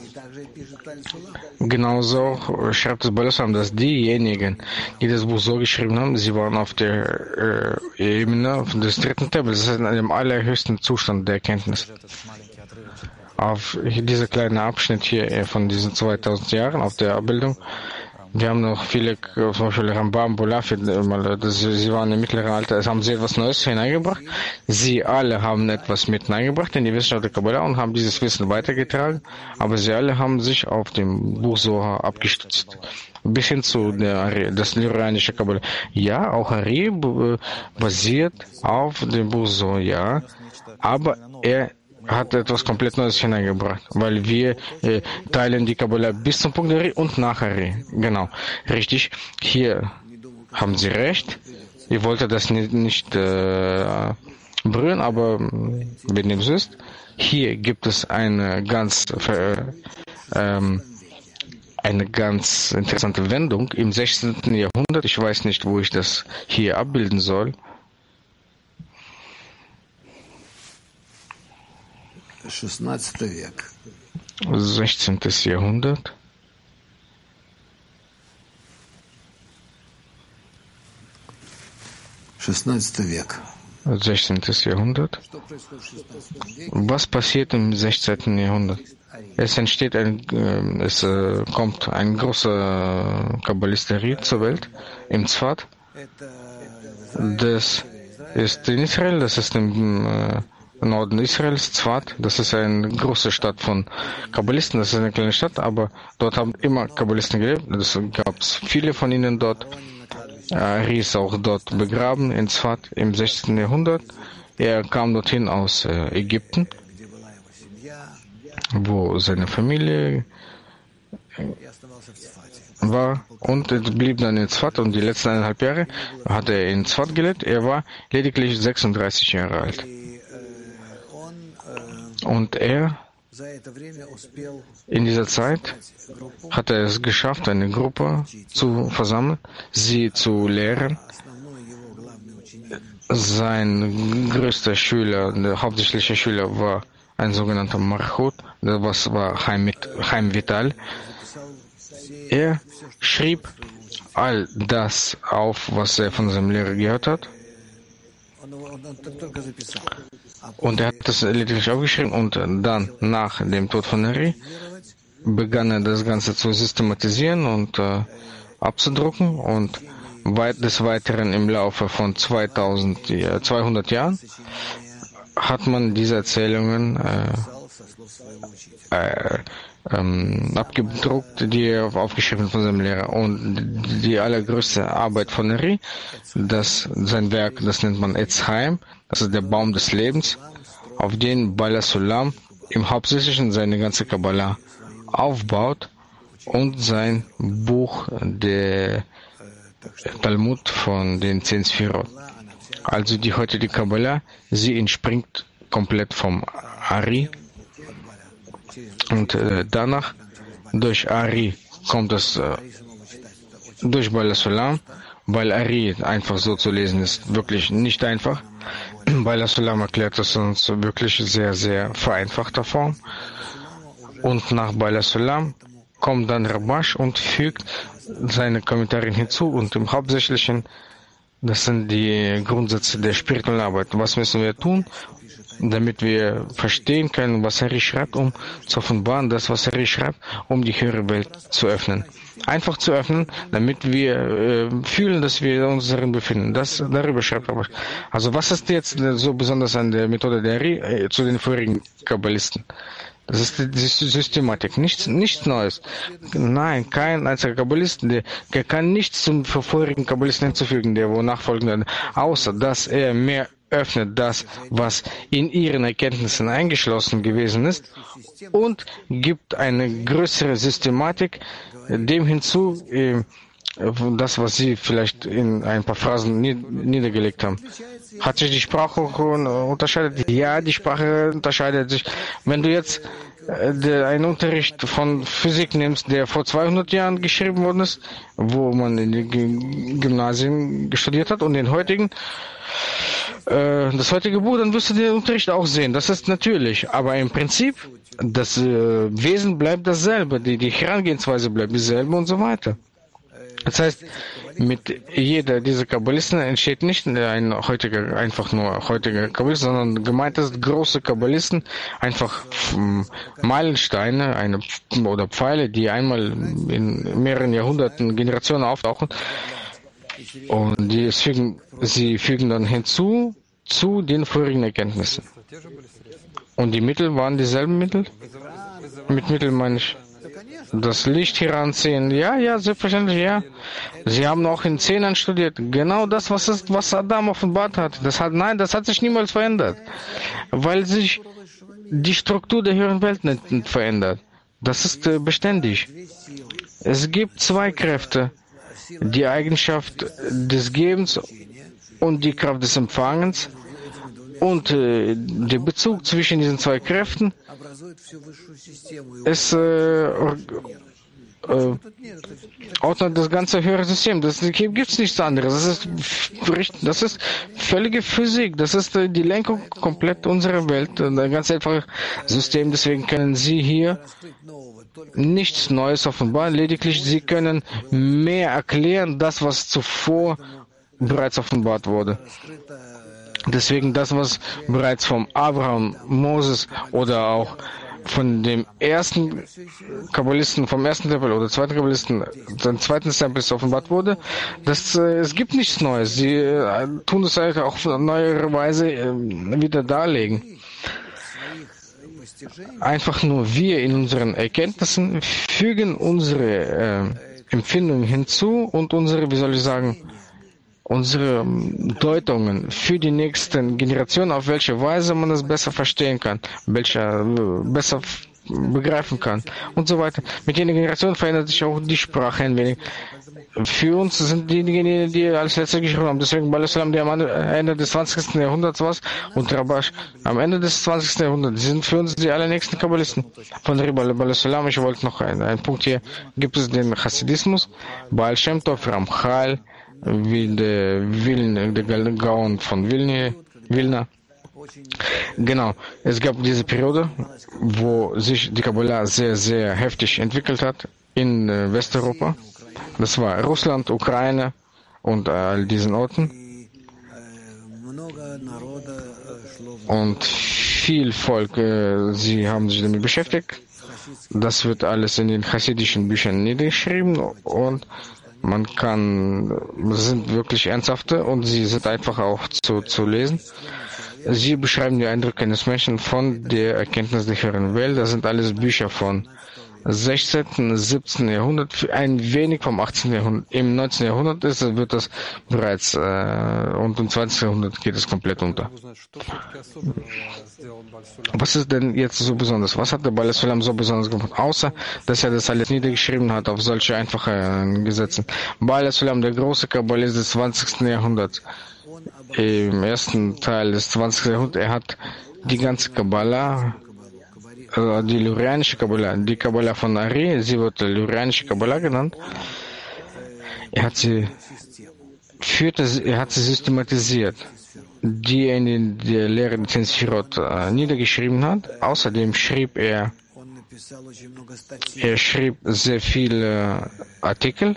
Genauso schreibt es Balasam, dass diejenigen, die das Buch so geschrieben haben, sie waren auf der Ebene des dritten Tables, das ist in einem allerhöchsten Zustand der Erkenntnis. Auf dieser kleine Abschnitt hier von diesen 2000 Jahren auf der Abbildung. Wir haben noch viele, zum Beispiel Rambam, Bulafi, sie waren im mittleren Alter, es haben sie etwas Neues hineingebracht. Sie alle haben etwas mit hineingebracht in die Wissenschaft der Kabbalah und haben dieses Wissen weitergetragen, aber sie alle haben sich auf dem Buch Soha abgestützt. Bis hin zu das lyranische Kabbalah. Ja, auch Ari basiert auf dem Buch Soha, ja, aber er hat etwas komplett Neues hineingebracht, weil wir teilen die Kabbalah bis zum Punkt der Ari und nach Ari. Genau, richtig. Hier haben Sie recht. Ich wollte das nicht berühren, aber wenn es ist, hier gibt es eine ganz interessante Wendung im 16. Jahrhundert. Ich weiß nicht, wo ich das hier abbilden soll. 16. Jahrhundert. XVI век. 16. Jahrhundert. Was passiert im 16. Jahrhundert? Es kommt ein großer Kabbalisterie zur Welt im Tzfat. Das ist in Israel, das ist im Norden Israels, Tzfat. Das ist eine große Stadt von Kabbalisten, das ist eine kleine Stadt, aber dort haben immer Kabbalisten gelebt. Es gab viele von ihnen dort. Ari ist auch dort begraben in Tzfat im 16. Jahrhundert. Er kam dorthin aus Ägypten, wo seine Familie war, und er blieb dann in Tzfat, und die letzten 1,5 Jahre hat er in Tzfat gelebt. Er war lediglich 36 Jahre alt. Und er, in dieser Zeit, hat er es geschafft, eine Gruppe zu versammeln, sie zu lehren. Sein größter Schüler, der hauptsächliche Schüler, war ein sogenannter Marchut, das war Chaim Vital. Er schrieb all das auf, was er von seinem Lehrer gehört hat. Und er hat das lediglich aufgeschrieben, und dann, nach dem Tod von Ari, begann er das Ganze zu systematisieren und abzudrucken, und des Weiteren im Laufe von 200 Jahren hat man diese Erzählungen abgedruckt, die er aufgeschrieben von seinem Lehrer. Und die allergrößte Arbeit von Ari, sein Werk, das nennt man Etz Chaim, das ist der Baum des Lebens, auf den Baal Sulam im Hauptsächlichen seine ganze Kabbalah aufbaut, und sein Buch, der Talmud von den 10 Sphirot. Also die heutige Kabbalah, sie entspringt komplett vom Ari. Und danach, durch Ari, kommt es durch Baal Sulam, weil Ari einfach so zu lesen ist wirklich nicht einfach. Baal Sulam erklärt es uns wirklich sehr, sehr vereinfachter Form. Und nach Baal Sulam kommt dann Rabash und fügt seine Kommentare hinzu, und im Hauptsächlichen, das sind die Grundsätze der spirituellen Arbeit. Was müssen wir tun, damit wir verstehen können, was Ari schreibt, um zu offenbaren, das, was Ari schreibt, um die höhere Welt zu öffnen. Einfach zu öffnen, damit wir fühlen, dass wir uns darin befinden. Darüber schreibt Rabash. Also was ist jetzt so besonders an der Methode der Ari zu den vorigen Kabbalisten? Das ist die Systematik, nichts Neues. Nein, kein einziger Kabbalist, der kann nichts zum vorigen Kabbalisten hinzufügen, der wo nachfolgende, außer dass er mehr öffnet das, was in ihren Erkenntnissen eingeschlossen gewesen ist, und gibt eine größere Systematik dem hinzu, das, was Sie vielleicht in ein paar Phrasen niedergelegt haben. Hat sich die Sprache unterscheidet? Ja, die Sprache unterscheidet sich. Wenn du jetzt einen Unterricht von Physik nimmst, der vor 200 Jahren geschrieben worden ist, wo man in den Gymnasien studiert hat, und den heutigen, das heutige Buch, dann wirst du den Unterricht auch sehen. Das ist natürlich. Aber im Prinzip, das Wesen bleibt dasselbe, die Herangehensweise bleibt dieselbe und so weiter. Das heißt, mit jeder dieser Kabbalisten entsteht nicht einfach nur heutiger Kabbalist, sondern gemeint ist große Kabbalisten, einfach Meilensteine oder Pfeile, die einmal in mehreren Jahrhunderten, Generationen auftauchen, und sie fügen dann hinzu zu den vorigen Erkenntnissen. Und die Mittel waren dieselben Mittel? Mit Mittel meine ich das Licht heranziehen. Ja, selbstverständlich, ja. Sie haben auch in 10ern studiert. Genau das, was Adam offenbart hat. Das hat sich niemals verändert. Weil sich die Struktur der höheren Welt nicht verändert. Das ist beständig. Es gibt 2 Kräfte. Die Eigenschaft des Gebens und die Kraft des Empfangens. Und der Bezug zwischen diesen 2 Kräften ordnet das ganze höhere System. Hier gibt es nichts anderes. Das ist völlige Physik. Das ist die Lenkung komplett unserer Welt. Ein ganz einfaches System. Deswegen können Sie hier nichts Neues offenbaren. Lediglich Sie können mehr erklären, das, was zuvor bereits offenbart wurde. Deswegen das, was bereits vom Abraham, Moses oder auch von dem ersten Kabbalisten, vom ersten Tempel oder zweiten Kabbalisten, den zweiten Tempel offenbart wurde, es gibt nichts Neues. Sie tun es halt auch auf neuere Weise wieder darlegen. Einfach nur wir in unseren Erkenntnissen fügen unsere Empfindungen hinzu und unsere, wie soll ich sagen, unsere Deutungen für die nächsten Generationen, auf welche Weise man es besser verstehen kann, welche besser begreifen kann und so weiter. Mit jeder Generation verändert sich auch die Sprache ein wenig. Für uns sind diejenigen, die als Letzte geschrieben haben, deswegen Baal Salam, die am Ende des 20. Jahrhunderts war, und Rabash am Ende des 20. Jahrhunderts, die sind für uns die allernächsten Kabbalisten. Von Baal Salam, ich wollte noch einen Punkt hier, gibt es den Hasidismus, Baal Shem Tov, Ramchal, wie der Gaon von Vilna. Genau, es gab diese Periode, wo sich die Kabbalah sehr, sehr heftig entwickelt hat in Westeuropa. Das war Russland, Ukraine und all diesen Orten. Und viel Volk, sie haben sich damit beschäftigt. Das wird alles in den chassidischen Büchern niedergeschrieben und man sind wirklich ernsthafte und sie sind einfach auch zu lesen. Sie beschreiben die Eindrücke eines Menschen von der Erkenntnis der höheren Welt. Das sind alles Bücher von 16., 17. Jahrhundert, ein wenig vom 18. Jahrhundert. Im 19. Jahrhundert wird das bereits und im 20. Jahrhundert geht es komplett unter. Was ist denn jetzt so besonders? Was hat der Baal Salam so besonders gemacht? Außer, dass er das alles niedergeschrieben hat auf solche einfache Gesetze. Baal Salam, der große Kabbalist des 20. Jahrhunderts, im ersten Teil des 20. Jahrhunderts, er hat die ganze Kabbalah, die lyrianische Kabbalah, die Kabbalah von Ari, sie wird lyrianische Kabbalah genannt. Er hat sie systematisiert, die er in der Lehre des Sefirot niedergeschrieben hat. Außerdem schrieb er sehr viele Artikel.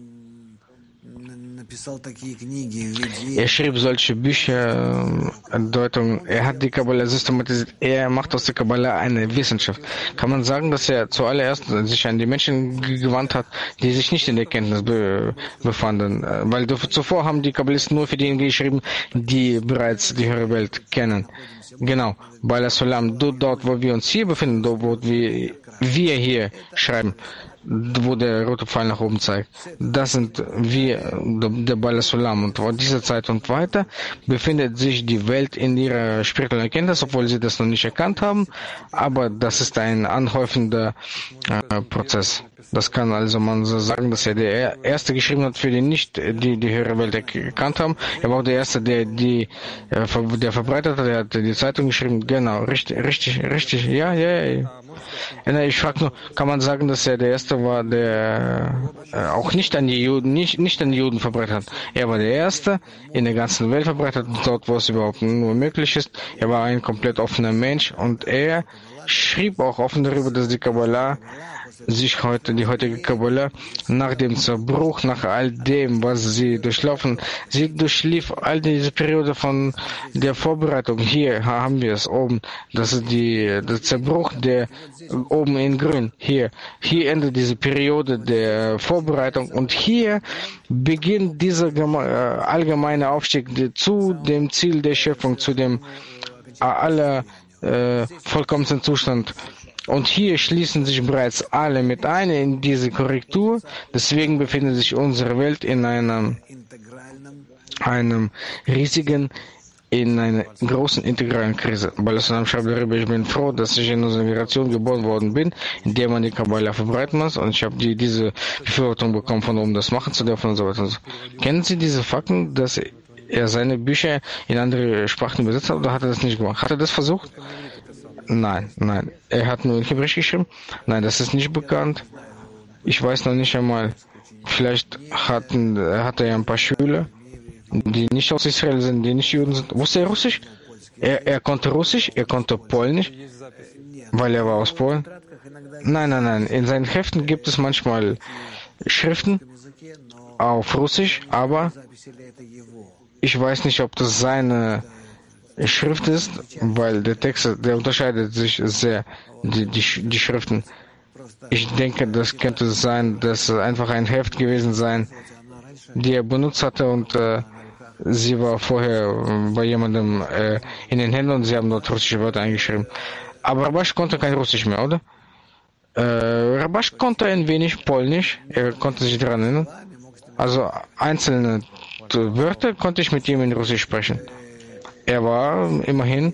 Er schrieb solche Bücher, Deutungen. Er hat die Kabbalah systematisiert. Er macht aus der Kabbalah eine Wissenschaft. Kann man sagen, dass er zuallererst sich an die Menschen gewandt hat, die sich nicht in der Kenntnis befanden? Weil zuvor haben die Kabbalisten nur für diejenigen geschrieben, die bereits die höhere Welt kennen. Genau. Baal Salam, dort, wo wir uns hier befinden, dort, wo wir hier schreiben, wo der rote Pfeil nach oben zeigt. Das sind wir, der Baal Salam. Und vor dieser Zeit und weiter befindet sich die Welt in ihrer spirituellen Erkenntnis, obwohl sie das noch nicht erkannt haben. Aber das ist ein anhäufender Prozess. Das kann also man so sagen, dass er der Erste geschrieben hat, für die nicht die höhere Welt erkannt haben. Er war auch der Erste, der verbreitet hat. Er hat die Zeitung geschrieben. Genau, richtig. Ja. Ich frage nur, kann man sagen, dass er der Erste war, der auch nicht an die Juden, nicht an die Juden verbreitet hat. Er war der Erste in der ganzen Welt verbreitet, dort, wo es überhaupt nur möglich ist. Er war ein komplett offener Mensch und er schrieb auch offen darüber, dass die Kabbalah die heutige Kabbalah, nach dem Zerbruch, nach all dem, was sie durchlief all diese Periode von der Vorbereitung. Hier haben wir es oben, das ist der Zerbruch, der oben in grün. Hier endet diese Periode der Vorbereitung und hier beginnt dieser allgemeine Aufstieg zu dem Ziel der Schöpfung, zu dem vollkommensten Zustand. Und hier schließen sich bereits alle mit ein in diese Korrektur. Deswegen befindet sich unsere Welt in einer großen integralen Krise. Baal Salam schreibt darüber, ich bin froh, dass ich in unserer Generation geboren worden bin, in der man die Kabbalah verbreiten muss. Und ich habe diese Befürwortung bekommen, von oben das machen zu dürfen und so weiter und so. Kennen Sie diese Fakten, dass er seine Bücher in andere Sprachen übersetzt hat, oder hat er das nicht gemacht? Hat er das versucht? Nein. Er hat nur in Hebräisch geschrieben. Nein, das ist nicht bekannt. Ich weiß noch nicht einmal. Vielleicht hat er ein paar Schüler, die nicht aus Israel sind, die nicht Juden sind. Wusste er Russisch? Er konnte Russisch, er konnte Polnisch, weil er war aus Polen. Nein. In seinen Heften gibt es manchmal Schriften auf Russisch, aber ich weiß nicht, ob das seine Schrift ist, weil der Text, der unterscheidet sich sehr, die Schriften. Ich denke, das könnte sein, dass es einfach ein Heft gewesen sein, die er benutzt hatte und sie war vorher bei jemandem in den Händen und sie haben dort russische Wörter eingeschrieben. Aber Rabash konnte kein Russisch mehr, oder? Rabash konnte ein wenig Polnisch, er konnte sich daran erinnern. Also einzelne Wörter konnte ich mit ihm in Russisch sprechen. Er war immerhin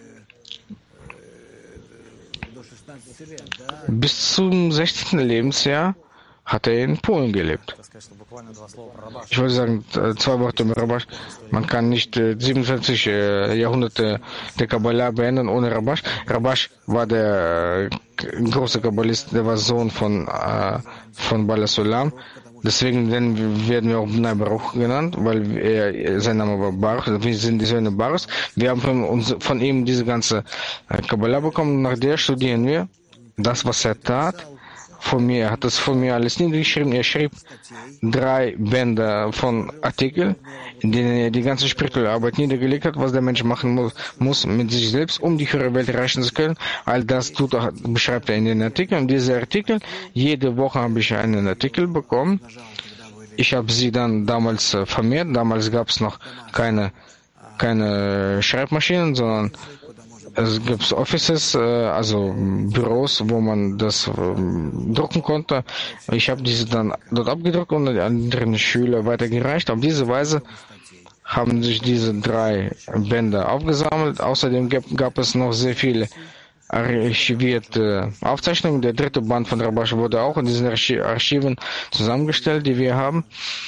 bis zum 16. Lebensjahr hat er in Polen gelebt. Ich wollte sagen, 2 Worte über Rabash. Man kann nicht 47 Jahrhunderte der Kabbalah beenden ohne Rabash. Rabash war der große Kabbalist, der war Sohn von Bala Sulam. Deswegen werden wir auch Bnei Baruch genannt, weil sein Name war Baruch. Wir sind die Söhne Baruchs. Wir haben von ihm diese ganze Kabbalah bekommen. Nach der studieren wir das, was er tat. Er hat das von mir alles niedergeschrieben. Er schrieb 3 Bände von Artikeln, in denen er die ganze spirituelle Arbeit niedergelegt hat, was der Mensch machen muss mit sich selbst, um die höhere Welt erreichen zu können. All das beschreibt er in den Artikeln. Und diese Artikel, jede Woche habe ich einen Artikel bekommen. Ich habe sie dann damals vermehrt. Damals gab es noch keine Schreibmaschinen, sondern es gibt Offices, also Büros, wo man das drucken konnte. Ich habe diese dann dort abgedruckt und an andere Schüler weitergereicht. Auf diese Weise haben sich diese 3 Bände aufgesammelt. Außerdem gab es noch sehr viele archivierte Aufzeichnungen. Der 3. Band von Rabash wurde auch in diesen Archiven zusammengestellt, die wir haben.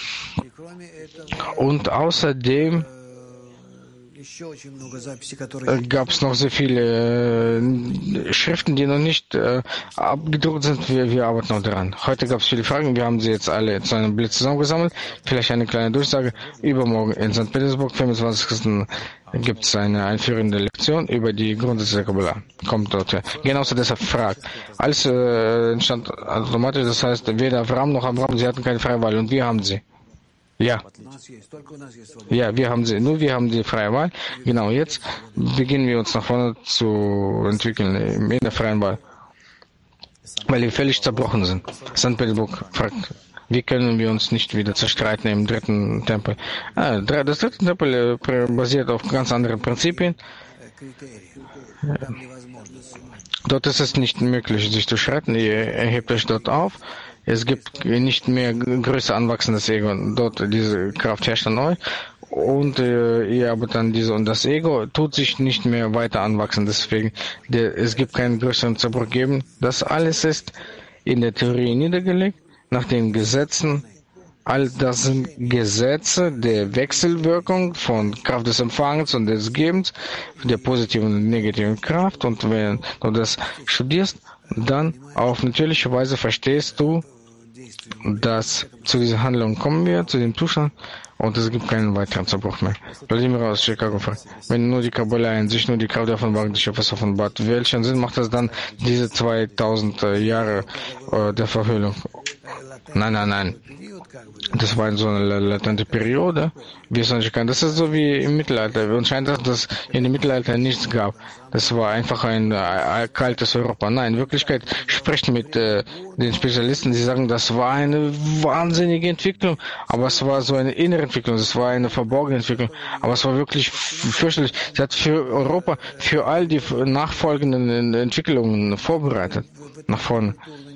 Und außerdem gab es noch sehr viele Schriften, die noch nicht abgedruckt sind. Wir arbeiten noch daran. Heute gab es viele Fragen. Wir haben sie jetzt alle zu einem Bild zusammengesammelt. Vielleicht eine kleine Durchsage. Übermorgen in St. Petersburg, 25. gibt es eine einführende Lektion über die Grundsätze der Kabbalah. Kommt dort her. Genauso deshalb fragt. Alles entstand automatisch. Das heißt, weder Avram noch Abraham, sie hatten keine freie Wahl. Und wir haben sie. Ja, wir haben sie. Nur wir haben die freie Wahl. Genau, jetzt beginnen wir uns nach vorne zu entwickeln in der freien Wahl. Weil wir völlig zerbrochen sind. St. Petersburg fragt, wie können wir uns nicht wieder zerstreiten im 3. Tempel? Das 3. Tempel basiert auf ganz anderen Prinzipien. Dort ist es nicht möglich, sich zu streiten. Ihr erhebt euch dort auf. Es gibt nicht mehr größer anwachsendes Ego. Dort diese Kraft herrscht an euch. Und ihr arbeitet an diese. Und das Ego tut sich nicht mehr weiter anwachsen. Deswegen, es gibt keinen größeren Zerbruch geben. Das alles ist in der Theorie niedergelegt, nach den Gesetzen. All das sind Gesetze der Wechselwirkung von Kraft des Empfangens und des Gebens, der positiven und negativen Kraft. Und wenn du das studierst, dann auf natürliche Weise verstehst du, dass zu dieser Handlung kommen wir, zu dem Zustand, und es gibt keinen weiteren Zerbruch mehr. Vladimir aus Chicago fragt, wenn nur die Kabbalah in sich, nur die Kraft der Offenbarung des Schöpfers offenbart, welchen Sinn macht das dann, diese 2000 Jahre der Verhüllung? Nein. Das war in so eine latente Periode. Das ist so wie im Mittelalter. Uns scheint, dass es im Mittelalter nichts gab. Das war einfach ein kaltes Europa. Nein, in Wirklichkeit sprechen mit den Spezialisten, die sagen, das war eine wahnsinnige Entwicklung, aber es war so eine innere Entwicklung, es war eine verborgene Entwicklung, aber es war wirklich fürchterlich. Sie hat für Europa, für all die nachfolgenden Entwicklungen vorbereitet, nach vorne.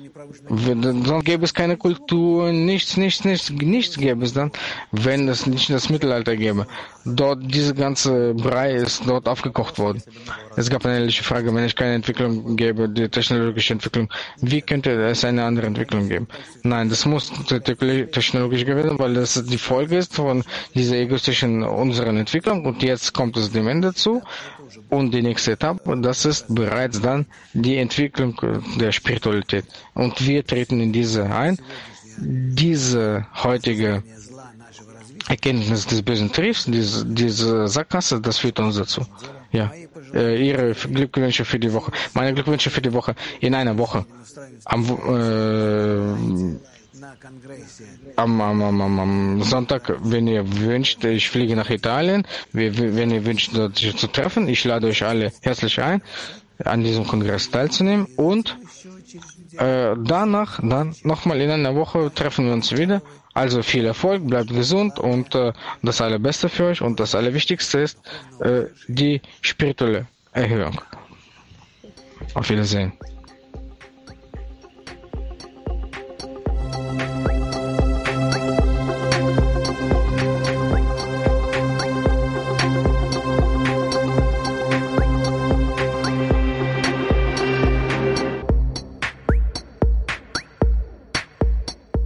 Sonst gäbe es keine Kultur, nichts gäbe es dann, wenn es nicht das Mittelalter gäbe. Dort, diese ganze Brei ist dort aufgekocht worden. Es gab eine ähnliche Frage, wenn es keine Entwicklung gäbe, die technologische Entwicklung, wie könnte es eine andere Entwicklung geben? Nein, das muss technologisch gewesen, weil das die Folge ist von dieser egoistischen unseren Entwicklung, und jetzt kommt es dem Ende zu. Und die nächste Etappe, das ist bereits dann die Entwicklung der Spiritualität. Und wir treten in diese ein. Diese heutige Erkenntnis des bösen Triebs, diese Sackgasse, das führt uns dazu. Ja, Ihre Glückwünsche für die Woche. Meine Glückwünsche für die Woche in einer Woche. Am Sonntag, wenn ihr wünscht, ich fliege nach Italien. Wenn ihr wünscht, dort sich zu treffen, ich lade euch alle herzlich ein, an diesem Kongress teilzunehmen. Und danach, dann nochmal in einer Woche treffen wir uns wieder. Also viel Erfolg, bleibt gesund und das Allerbeste für euch. Und das Allerwichtigste ist die spirituelle Erhöhung. Auf Wiedersehen.